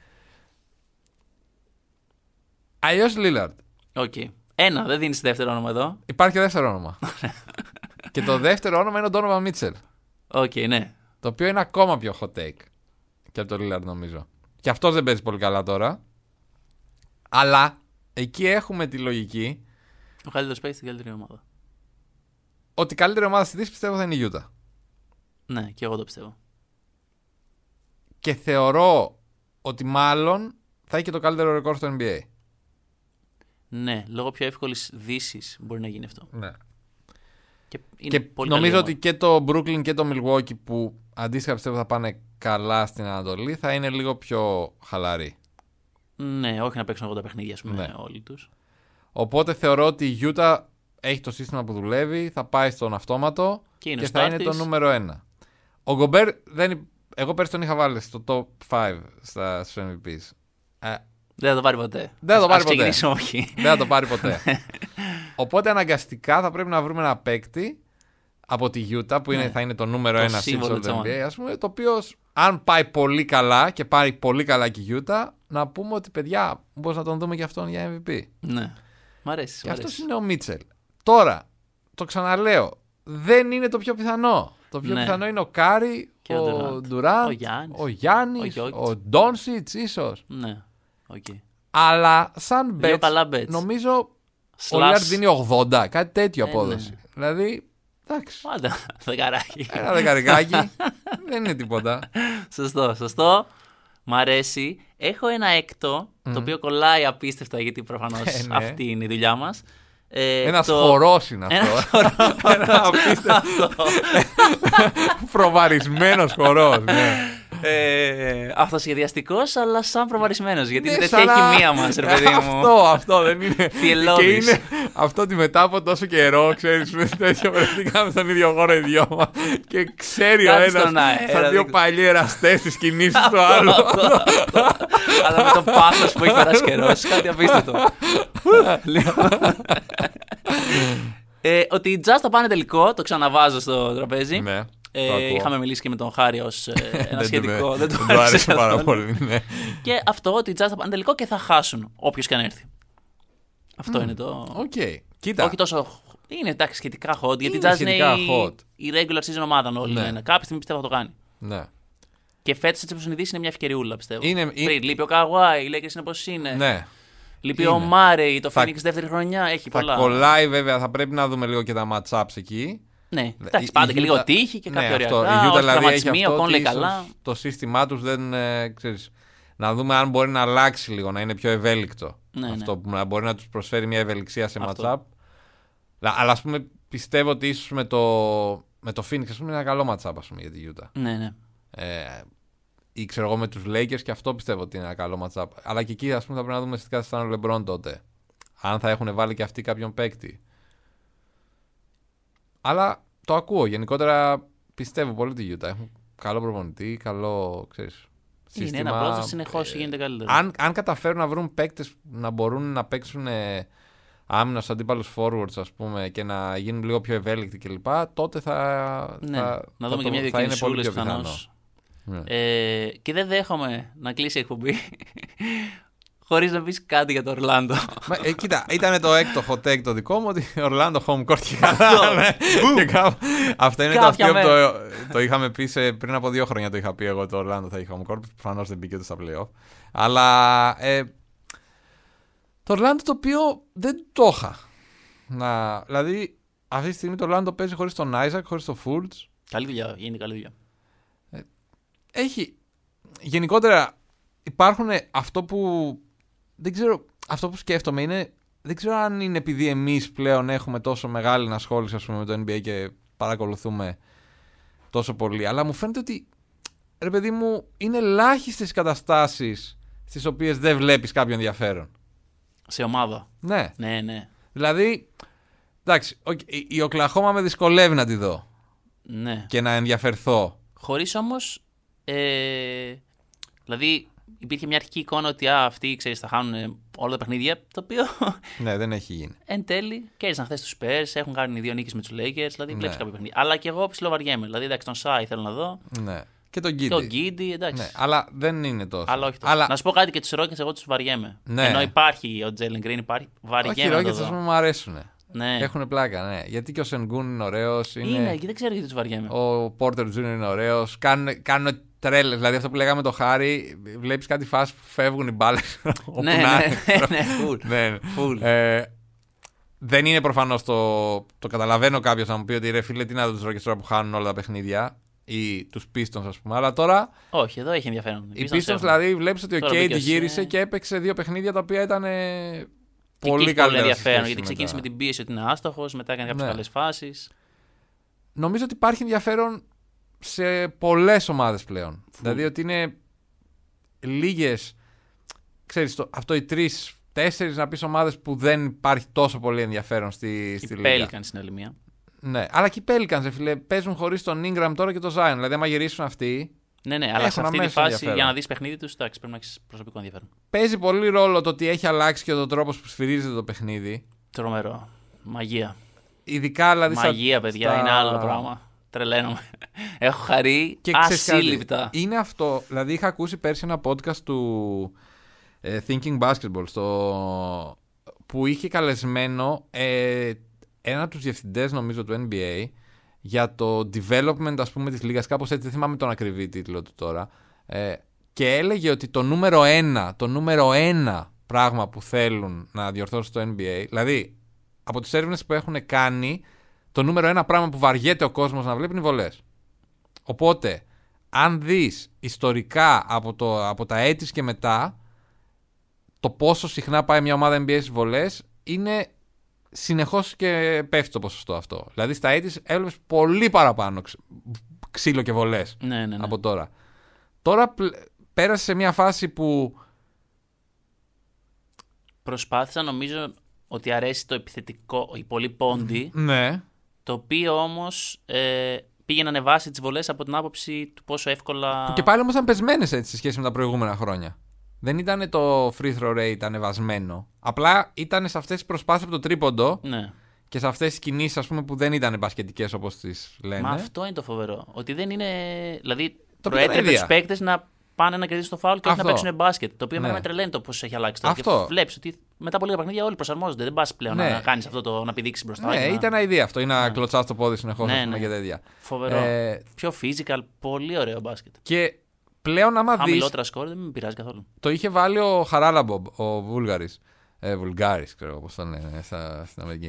Αλλιώς Lillard. Οκ. Ένα, δεν δίνεις δεύτερο όνομα εδώ. Υπάρχει και δεύτερο όνομα. Και το δεύτερο όνομα είναι ο Donovan Mitchell. Οκ, ναι. Το οποίο είναι ακόμα πιο hot take και από το Lillard, νομίζω. Και αυτός δεν παίζει πολύ καλά τώρα. Αλλά εκεί έχουμε τη λογική Ο καλύτερος παίκτης στην καλύτερη ομάδα. ότι η καλύτερη ομάδα στη Δύση πιστεύω θα είναι η Utah. Ναι, και εγώ το πιστεύω. Και θεωρώ ότι μάλλον θα έχει και το καλύτερο ρεκόρ στο NBA. Ναι, λόγω πιο εύκολης δύσης μπορεί να γίνει αυτό. Ναι. Και, είναι Και πολύ νομίζω καλή ότι και το Brooklyn και το Milwaukee, που αντίστοιχα πιστεύω θα πάνε καλά στην Ανατολή, θα είναι λίγο πιο χαλαροί. Ναι, όχι να παίξουν 80 παιχνίδια, ας πούμε, Ναι. όλοι τους. Οπότε θεωρώ ότι η Utah έχει το σύστημα που δουλεύει, θα πάει στον αυτόματο Και θα είναι το νούμερο 1. Ο Γκομπέρ, εγώ πέρσι τον είχα βάλει στο top 5 στους MVPs. Δεν θα το πάρει ποτέ. Δεν θα το πάρει Ας ποτέ. ξεκινήσουμε, όχι. Δεν θα το πάρει ποτέ. Οπότε αναγκαστικά θα πρέπει να βρούμε ένα παίκτη από τη Utah που Ναι. θα είναι το νούμερο Το 1 σύμβολο seed της του NBA, ομάδας. ας πούμε, το οποίο αν πάει πολύ καλά και πάρει πολύ καλά και η Utah, να πούμε ότι παιδιά, μπορείς να τον δούμε και αυτόν για MVP. Ναι. Μ' αρέσει. Και αυτός είναι ο Μίτσελ. Τώρα, το ξαναλέω, δεν είναι το πιο πιθανό. Το πιο Ναι. πιθανό είναι ο Κάρι, Και ο ο Durant. Ντουράντ, Ο Γιάννης. ο Γιάννης, ο Jokic. ο Ντόνσιτς ίσως. Ναι. Okay. Αλλά σαν Δύο bets, καλά bets. νομίζω ο Slash. Λίλαρντ δίνει 80, κάτι τέτοιο απόδοση. ναι. Δηλαδή, εντάξει, Άντε, δεκαράκι. ένα δεκαρικάκι δεν είναι τίποτα. Σωστό. Μ' αρέσει. Έχω ένα έκτο, το οποίο κολλάει απίστευτα γιατί προφανώς ναι. αυτή είναι η δουλειά μας. Ένας χορός είναι αυτό. Ένα απίστευτο προβαρισμένος χορός. Ναι. Αυτοσχεδιαστικός, αλλά σαν προβαρισμένος. Γιατί είναι Ναι, τέτοια σαν να- χημεία μας, ρε παιδί μου. Αυτό δεν είναι. Θυελώδης. Και είναι αυτό ότι μετά από τόσο καιρό, ξέρεις, με τέτοιο βρεθήκαμε στον ίδιο χώρο οι δυο μας και ξέρει ο Κάτι ένας στον αέρα, σαν δύο δεν- παλιοί εραστές τις κινήσεις του άλλου. Αλλά με το πάθος που έχει περάσει καιρός, κάτι απίστευτο. Ότι οι Jazz θα πάνε τελικό, το ξαναβάζω στο τραπέζι. Ναι, το ακούω. Είχαμε μιλήσει και με τον Χάρη ως ένα Δεν σχετικό. του- Δεν του δεν του άρεσε πάρα καθόλου. πολύ. Ναι. Και αυτό ότι οι Jazz θα πάνε τελικό και θα χάσουν όποιος και αν έρθει. Αυτό είναι το. Οκ. Κοίτα. Όχι τόσο. Είναι εντάξει σχετικά hot, γιατί οι Είναι Jazz είναι σχετικά η, hot. η regular season ομάδα όλοι. Ναι. Ναι. Κάποια στιγμή πιστεύω θα το κάνει. Ναι. Και φέτος έτσι όπως είναι είναι μια ευκαιριούλα πιστεύω. Είναι- Πριν, λείπει ο Καουάι, οι Lakers είναι πώς είναι. Ναι. Λείπει Είναι. ο Μάρεϊ, το Θα- Phoenix δεύτερη χρονιά. Έχει Θα πολλά. κολλάει βέβαια, θα πρέπει να δούμε λίγο και τα match-ups εκεί. Ναι, εντάξει, Η πάντα και Utah- λίγο τύχη και ναι, κάποια αυτό. ωραία. Η Utah δηλαδή έχει τραυματισμοί, αυτό ο Κον λέει ότι καλά. ίσως το σύστημά τους δεν, ξέρεις, να δούμε αν μπορεί να αλλάξει λίγο, να είναι πιο ευέλικτο. Ναι, αυτό που να μπορεί να τους προσφέρει μια ευελιξία σε Αυτό. match-up. Αλλά ας πούμε πιστεύω ότι ίσως με το Phoenix ας πούμε, είναι ένα καλό match-up ας πούμε, για τη Utah. Ναι, ναι. Ή ξέρω εγώ με τους Lakers και αυτό πιστεύω ότι είναι ένα καλό match-up. Αλλά και εκεί ας πούμε θα πρέπει να δούμε τι θα ήταν ο LeBron τότε. Αν θα έχουν βάλει και αυτοί κάποιον παίκτη. Αλλά το ακούω. Γενικότερα πιστεύω πολύ τη Utah. Έχουν καλό προπονητή, καλό ξέρεις, Είναι σύστημα. ένα project συνεχώς γίνεται καλύτερο. Αν καταφέρουν να βρουν παίκτες να μπορούν να παίξουν άμυνα στους αντίπαλους forwards ας πούμε και να γίνουν λίγο πιο ευέλικτοι κλπ. Τότε Ναι, να δούμε και μια θα είναι πολύ διακινησούλες πιο πιθανό. πιθανώς. Ναι. Και δεν δέχομαι να κλείσει η εκπομπή χωρίς να πεις κάτι για το Ορλάντο. Κοίτα, ήταν το έκτο hot take το δικό μου ότι Orlando home court και καλά. Ναι. Και αυτό είναι το Κάποια αστείο που το είχαμε πει πριν από 2 χρόνια. Το είχα πει εγώ το Orlando θα είχε home court. Προφανώς δεν μπήκε ούτε στα playoff. Αλλά το Orlando το οποίο δεν το είχα. Δηλαδή αυτή τη στιγμή το Orlando παίζει χωρίς τον Isaac, χωρίς τον Fultz. Καλή δουλειά, γίνεται καλή δουλειά. Έχει. Γενικότερα υπάρχουν αυτό που. Δεν ξέρω. Αυτό που σκέφτομαι είναι. Δεν ξέρω αν είναι επειδή εμείς πλέον έχουμε τόσο μεγάλη ενασχόληση ας πούμε, με το NBA και παρακολουθούμε τόσο πολύ. Αλλά μου φαίνεται ότι. Ρε παιδί μου, είναι ελάχιστες καταστάσεις στις οποίες δεν βλέπεις κάποιο ενδιαφέρον. Σε ομάδα. Ναι. Ναι, ναι. Δηλαδή. Εντάξει, η Οκλαχώμα με δυσκολεύει να τη δω Ναι. και να ενδιαφερθώ. Χωρίς όμως. Δηλαδή υπήρχε μια αρχική εικόνα ότι αυτοί ξέρεις, θα χάνουν όλα τα παιχνίδια. Το οποίο Ναι, δεν έχει γίνει. εν τέλει κέρδισαν χθες τους Spurs, έχουν κάνει 2 νίκες με τους Lakers. Δηλαδή Ναι. βλέπεις κάποια παιχνίδια. Αλλά και εγώ ψιλοβαριέμαι. Δηλαδή εντάξει, τον Σάι θέλω να δω. Ναι. Και τον Γκίντι. Και ο Γκίντι, εντάξει. Ναι, αλλά δεν είναι τόσο. Αλλά όχι τόσο. Αλλά... Να σου πω κάτι και τους Rockets, εγώ τους βαριέμαι. Ναι. Ενώ υπάρχει ο Τζέλεν Γκριν, Όχι, βαριέμαι οι να το Rockets ας πούμε δω. μου αρέσουν. Ναι. Έχουν πλάκα, ναι. Γιατί και ο Σενγκούν είναι ωραίος. Είναι, και δεν ξέρω γιατί τους βαριέμαι. Ο Πόρτερ Τζούνιορ είναι ωραίος. Κάνουν τρέλες. Δηλαδή αυτό που λέγαμε το Χάρη, βλέπεις κάτι φάση που φεύγουν οι μπάλες. Ναι, ναι, full. Ναι. Full. Δεν είναι προφανώς το καταλαβαίνω κάποιος να μου πει ότι ρε φίλε, τι να δω τους Rockets τώρα που χάνουν όλα τα παιχνίδια. Ή τους Pistons ας πούμε. Αλλά τώρα Όχι, εδώ έχει ενδιαφέρον. οι Pistons δηλαδή βλέπεις ότι ο Τώρα Κέιντι μπήκε γύρισε σε- και έπαιξε 2 παιχνίδια τα οποία ήταν Και πολύ εκεί καλύτερα. πολύ ενδιαφέρον, σε γιατί σχέση ξεκίνησε με τα- την πίεση ότι είναι άστοχος, μετά έκανε κάποιες Ναι. καλές φάσεις. Νομίζω ότι υπάρχει ενδιαφέρον σε πολλές ομάδες πλέον. Δηλαδή ότι είναι λίγες, ξέρεις, αυτό οι 3-4 να πεις ομάδες που δεν υπάρχει τόσο πολύ ενδιαφέρον στη Και οι λίγα. Pelicans στην άλλη μία. Ναι, αλλά και οι Pelicans, ρε φίλε, παίζουν χωρίς τον Ingram τώρα και τον Zion. Δηλαδή, άμα γυρίσουν αυτοί, Ναι, ναι, αλλά Έχουν σε αυτή τη αμέσως φάση ενδιαφέρον. για να δεις παιχνίδι τους, εντάξει, πρέπει να έχεις προσωπικό ενδιαφέρον. παίζει πολύ ρόλο το ότι έχει αλλάξει και ο τρόπος που σφυρίζεται το παιχνίδι. Τρομερό. Μαγεία. ειδικά δηλαδή. Μαγεία, παιδιά, είναι άλλο πράγμα. Τρελαίνομαι. Έχω χαρεί ασύλληπτα. Είναι αυτό. Δηλαδή, είχα ακούσει πέρσι ένα podcast του Thinking Basketball που είχε καλεσμένο ένα από τους διευθυντές, νομίζω, του NBA για το development, ας πούμε, της λίγας. Κάπως έτσι, δεν θυμάμαι τον ακριβή τίτλο του τώρα. Και έλεγε ότι το νούμερο ένα πράγμα που θέλουν να διορθώσουν το NBA, δηλαδή από τις έρευνες που έχουν κάνει, το νούμερο ένα πράγμα που βαριέται ο κόσμος να βλέπει είναι οι βολές. Οπότε, αν δεις ιστορικά από τα έτη και μετά, το πόσο συχνά πάει μια ομάδα NBA στις βολές είναι συνεχώς και πέφτει το ποσοστό αυτό. Δηλαδή στα έτη έβλεπες πολύ παραπάνω ξύλο και βολές από τώρα. Τώρα πέρασε σε μια φάση που προσπάθησα, νομίζω ότι αρέσει το επιθετικό, η πολύ πόντι, ναι. Το οποίο όμως πήγε να ανεβάσει τις βολές από την άποψη του πόσο εύκολα... Που και πάλι όμως ήταν πεσμένες έτσι σε σχέση με τα προηγούμενα χρόνια. Δεν ήταν το free throw rate ανεβασμένο. Απλά ήταν σε αυτές τις προσπάθειες από το τρίποντο, ναι. Και σε αυτές τις κινήσεις, ας πούμε, που δεν ήταν μπασκετικές όπως τις λένε. Μα αυτό είναι το φοβερό. Ότι δεν είναι... Δηλαδή προέτρεπε τους παίκτες να πάνε να κερδίσουν το φάουλ και όχι να παίξουν μπάσκετ. Το οποίο με τρελαίνει το πώς έχει αλλάξει τώρα. Αυτό. Και βλέπεις ότι μετά από λίγα παιχνίδια όλοι προσαρμόζονται. Δεν πας πλέον να κάνεις αυτό να πηδήξεις μπροστά. Ναι, ήταν idea αυτό. Ή να κλωτσάς το πόδι συνεχώς και τέτοια. Φοβερό. Πιο physical, πολύ ωραίο μπάσκετ. Και πλέον, άμα δεις. Χαμηλότερα σκόρ δεν με πειράζει καθόλου. Το είχε βάλει ο Χαράλαμπομ, ο Βούλγαρης. Βουλγάρης, ξέρω πώς τον λένε στην Αμερική.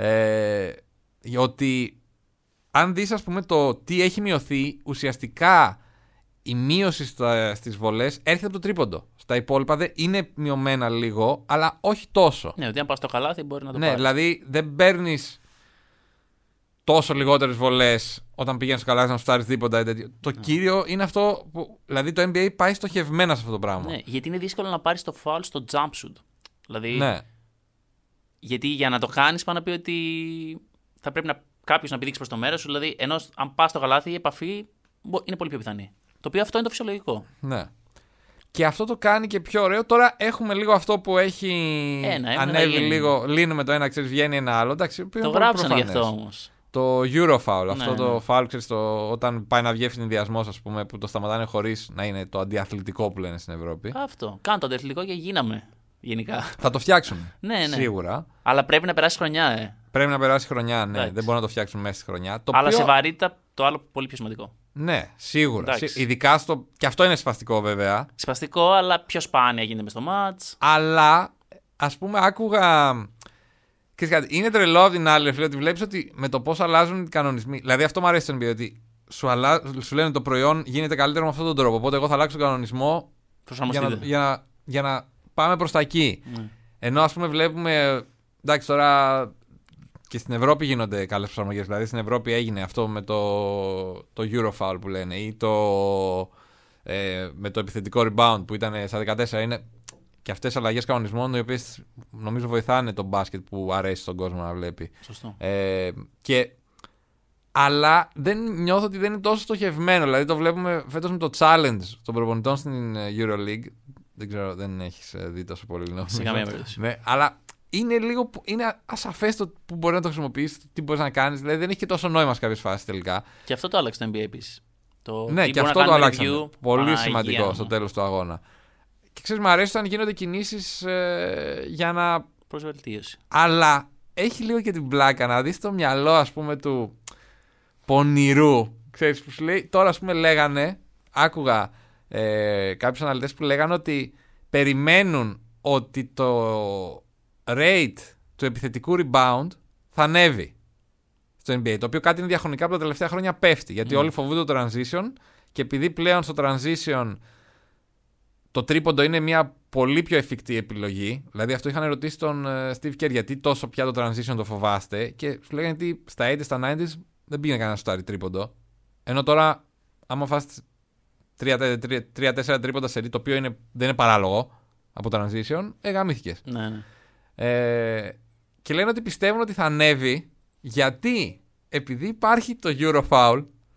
Ότι αν δεις, ας πούμε, το τι έχει μειωθεί, ουσιαστικά η μείωση στις βολές έρχεται από το τρίποντο. Στα υπόλοιπα είναι μειωμένα λίγο, αλλά όχι τόσο. Ναι, ότι αν πας στο καλάθι μπορεί να το πάρει. Ναι, δηλαδή δεν παίρνεις τόσο λιγότερες βολές όταν πηγαίνεις στο καλάθι να σουτάρεις τίποτα. Το κύριο είναι αυτό που. Δηλαδή το NBA πάει στοχευμένα σε αυτό το πράγμα. Ναι, γιατί είναι δύσκολο να πάρεις το foul στο jump shoot. Δηλαδή. Ναι. Γιατί για να το κάνεις, πάνω να πει ότι θα πρέπει κάποιος να πηδήξει προς το μέρος σου. Δηλαδή, ενώ αν πας στο καλάθι, η επαφή είναι πολύ πιο πιθανή. Το οποίο αυτό είναι το φυσιολογικό. Ναι. Και αυτό το κάνει και πιο ωραίο. Τώρα έχουμε λίγο αυτό που έχει ανέβει λίγο. Λύνουμε το ένα, ξέρεις, βγαίνει ένα άλλο. Εντάξει, το γράψανε γι' αυτό όμως. Το Eurofoul. Αυτό το foul, ξέρεις, όταν πάει να βγει ευθυνδιασμός, ας πούμε, που το σταματάνε χωρίς να είναι το αντιαθλητικό που λένε στην Ευρώπη. Αυτό. Κάνω το αντιαθλητικό και γίναμε. Γενικά. Θα το φτιάξουν. Ναι. Σίγουρα. Αλλά πρέπει να περάσει χρονιά, Πρέπει να περάσει χρονιά, ναι. Εντάξει. Δεν μπορούν να το φτιάξουν μέσα στη χρονιά. Αλλά σε βαρύτητα το άλλο πολύ πιο σημαντικό. Ναι, σίγουρα. Ειδικά και αυτό είναι σπαστικό, βέβαια. Σπαστικό, αλλά πιο σπάνια γίνεται μες στο μάτς. Αλλά, ας πούμε, άκουγα. Είναι τρελό από την άλλη, φίλε, ότι βλέπεις ότι με το πώς αλλάζουν οι κανονισμοί. Δηλαδή, αυτό μου αρέσει στον NBA, ότι σου λένε το προϊόν γίνεται καλύτερο με αυτόν τον τρόπο. Οπότε, εγώ θα αλλάξω τον κανονισμό για να πάμε προς τα εκεί. Ενώ, ας πούμε, βλέπουμε. Εντάξει, τώρα και στην Ευρώπη γίνονται καλές προσαρμογές. Δηλαδή, στην Ευρώπη έγινε αυτό με το Eurofoul που λένε ή με το επιθετικό rebound που ήταν στα 14. Είναι και αυτές αλλαγές κανονισμών, οι οποίες νομίζω βοηθάνε τον μπάσκετ που αρέσει στον κόσμο να βλέπει. Σωστό. Αλλά νιώθω ότι δεν είναι τόσο στοχευμένο. Δηλαδή, το βλέπουμε φέτος με το challenge των προπονητών στην EuroLeague. Δεν ξέρω, δεν έχεις δει τόσο πολύ. Σε καμία περίπτωση. Ναι, αλλά είναι ασαφές το που μπορεί να το χρησιμοποιήσεις, τι μπορείς να κάνεις. Δηλαδή, δεν έχει και τόσο νόημα σε κάποιες φάσεις τελικά. Και αυτό το άλλαξε το NBA επίσης. Ναι, και αυτό το άλλαξε. Πολύ σημαντικό στο τέλος του αγώνα. Και ξέρεις, μου αρέσει όταν γίνονται κινήσεις για να. Προς βελτίωση. Αλλά έχει λίγο και την πλάκα να δεις το μυαλό, ας πούμε, του πονηρού. Ξέρεις, που σου λέει, τώρα, ας πούμε, άκουγα κάποιους αναλυτές που λέγανε ότι περιμένουν ότι το rate του επιθετικού rebound θα ανέβει στο NBA. Το οποίο κάτι είναι διαχρονικά από τα τελευταία χρόνια πέφτει. Γιατί όλοι φοβούνται το transition και επειδή πλέον στο transition το τρίποντο είναι μια πολύ πιο εφικτή επιλογή. Δηλαδή αυτό είχαν ρωτήσει τον Steve Kerr γιατί τόσο πια το transition το φοβάστε και σου λέγανε ότι στα 80s, στα 90s δεν πήγαινε κανένα σουτάρι τρίποντο. Ενώ τώρα άμα φας 3-4 τρίποντα σερί, το οποίο δεν είναι παράλογο από transition, γαμήθηκες. Ναι. Και λένε ότι πιστεύουν ότι θα ανέβει γιατί επειδή υπάρχει το Eurofoul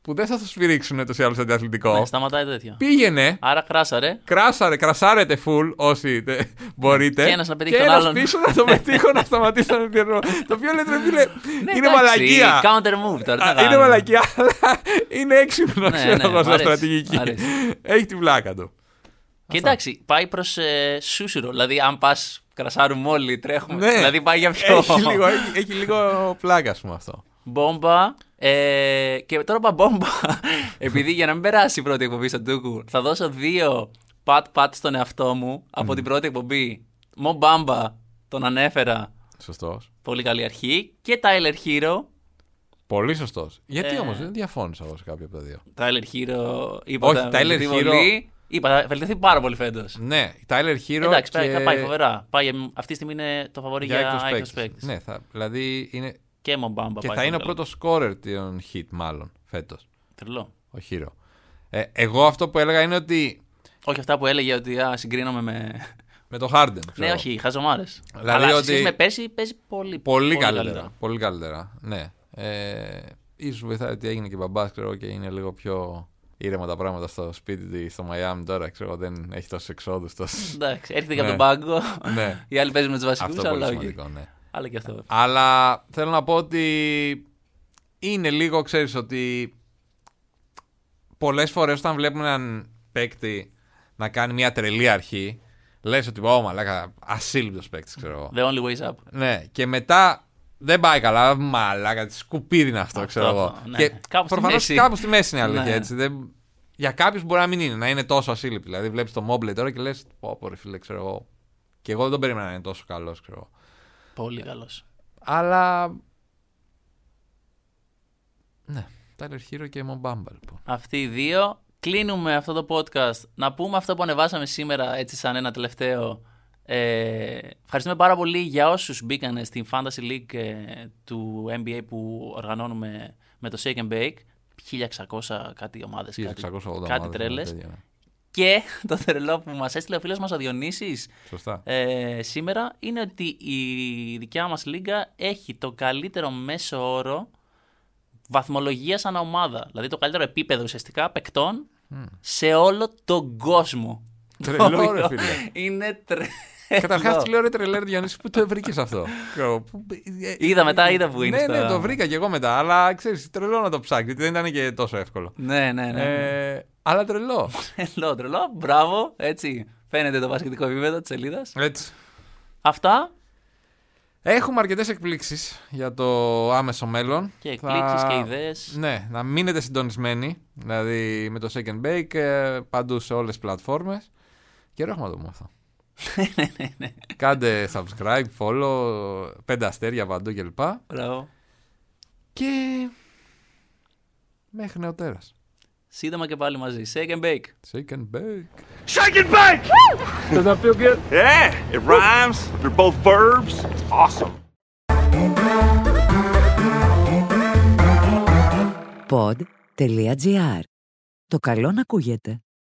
που δεν θα το σφυρίξουν ούτως ή άλλως αντιαθλητικό. Ναι, σταματάει το τέτοιο. Πήγαινε. Άρα κράσαρε. Κρασάρετε full όσοι μπορείτε. Και ένας να πετύχει και τον ένας άλλον. πίσω να το πετύχω να σταματήσει τον επίρρηνο. Το οποίο λέτε, ρε φίλε, Ναι, είναι εντάξει, μαλακία. Counter move τώρα. τι να Είναι κάνουμε. μαλακία, αλλά είναι έξυπνο, Ναι, ξέρω ναι, εγώ, μ' σαν αρέσει, στρατηγική. μ' αρέσει. Έχει τη βλάκα του. Και εντάξει, πάει προς σούσουρο. Δηλαδή, αν πας, κρασάρουμε όλοι, τρέχουμε. Ναι. Δηλαδή, πάει για πιο. Έχει λίγο πλάκα, ας πούμε αυτό. Μπόμπα. Και τώρα είπα μπόμπα. Επειδή για να μην περάσει η πρώτη εκπομπή στον Τούκου, θα δώσω 2 πατ στον εαυτό μου από την πρώτη εκπομπή. Μομπάμπα, τον ανέφερα. Σωστός. Πολύ καλή αρχή. Και Tyler Hero. Πολύ σωστός. Γιατί όμως δεν διαφώνησα εγώ σε κάποιο από τα δύο. Tyler Hero. Είπα, Όχι, θα Tyler βελτιωθεί Hero. πολύ. Είπα, θα βελτιωθεί πάρα πολύ φέτος. Ναι, Tyler Hero. Εντάξει, και... πάει φοβερά. Αυτή τη στιγμή είναι το φαβορί για έκτος παίκτης. Ναι, δηλαδή είναι. Και Μομπάμπα. Και θα είναι ο πρώτος scorer των hit, μάλλον φέτος. Τρελό. Ο Hero. Εγώ αυτό που έλεγα είναι ότι. Όχι αυτά που έλεγε ότι συγκρίνομαι με Με το Harden. Ναι, όχι, χαζομάρες. Δηλαδή αλλά ότι- σε σχέση με πέρσι παίζει Πολύ καλύτερα. Πολύ καλύτερα. Ναι. Ίσως βοηθάει ότι έγινε και μπαμπάς, ξέρω, και είναι λίγο πιο ήρεμα τα πράγματα στο σπίτι στο Μαϊάμι τώρα. Ξέρω, δεν έχει τόσους εξόδους. Εντάξει, έρχεται και από Ναι. τον πάγκο. Ναι. Οι άλλοι παίζουν με τους βασικούς, Αυτό πολύ αλλά σημαντικό, ναι. Αλλά και αυτό. Αλλά θέλω να πω ότι είναι λίγο, ξέρεις, ότι πολλές φορές όταν βλέπουμε έναν παίκτη να κάνει μια τρελή αρχή, λες ότι μαλάκα, ασύλληπτος παίκτης, ξέρω εγώ. The only ways up. Ναι, και μετά δεν πάει καλά, μαλάκα, σκουπίδι είναι αυτό, ξέρω εγώ. Ναι. Και Κάπου στη προφανώς μέση. κάπου στη μέση είναι αλήθεια, Ναι. έτσι. Για κάποιους μπορεί να μην είναι, να είναι τόσο ασύλληπτο. Δηλαδή βλέπεις το Mobley τώρα και λες, πω ρε φίλε, ξέρω εγώ. Και εγώ δεν τον περίμενα να είναι τόσο καλός, ξέρω εγώ. Πολύ καλός. Αλλά. Ναι, Tyler Hero και Mobamba λοιπόν. Αυτοί οι δύο. Κλείνουμε αυτό το podcast. Να πούμε αυτό που ανεβάσαμε σήμερα, έτσι σαν ένα τελευταίο. Ευχαριστούμε πάρα πολύ για όσους μπήκαν στην Fantasy League του NBA που οργανώνουμε με το Shake and Bake. 1600 κάτι ομάδες, 1680 κάτι ομάδες, τρέλες. τέτοια, ναι. Και το τρελό που μας έστειλε ο φίλος μας ο Διονύσης Σωστά. σήμερα είναι ότι η δικιά μας λίγα έχει το καλύτερο μέσο όρο βαθμολογίας ανά ομάδα. Δηλαδή το καλύτερο επίπεδο ουσιαστικά παικτών σε όλο τον κόσμο. Τρελό, Το ρε οποίο φίλε. Είναι τρελό. Καταρχάς τι λέω ρε τρελέρ Διονύση, πού το βρήκες αυτό. Είδα που είναι. Ναι, το βρήκα και εγώ μετά, αλλά ξέρεις, τρελό να το ψάξεις, γιατί δεν ήταν και τόσο εύκολο. Ναι. Αλλά τρελό. Τρελό, μπράβο, έτσι. Φαίνεται το μπασκετικό επίπεδο της σελίδας. Έτσι. Αυτά. Έχουμε αρκετές εκπλήξεις για το άμεσο μέλλον. Και εκπλήξεις και ιδέες. Ναι, να μείνετε συντονισμένοι, δηλαδή με το Shake and Bake παντού σε όλες τις πλατφόρμες. Καιρό έχουμε να το πούμε αυτό. Ναι. Κάντε subscribe, follow, 5 αστέρια παντού κλπ. Μπράβο. Και μέχρι νεοτέρας. Σύντομα και πάλι μαζί. Shake and bake. Shake and Bake. Shake and bake! Does that feel good? Yeah, it rhymes. They're both verbs. It's awesome. Pod.gr. Το καλό να ακούγεται.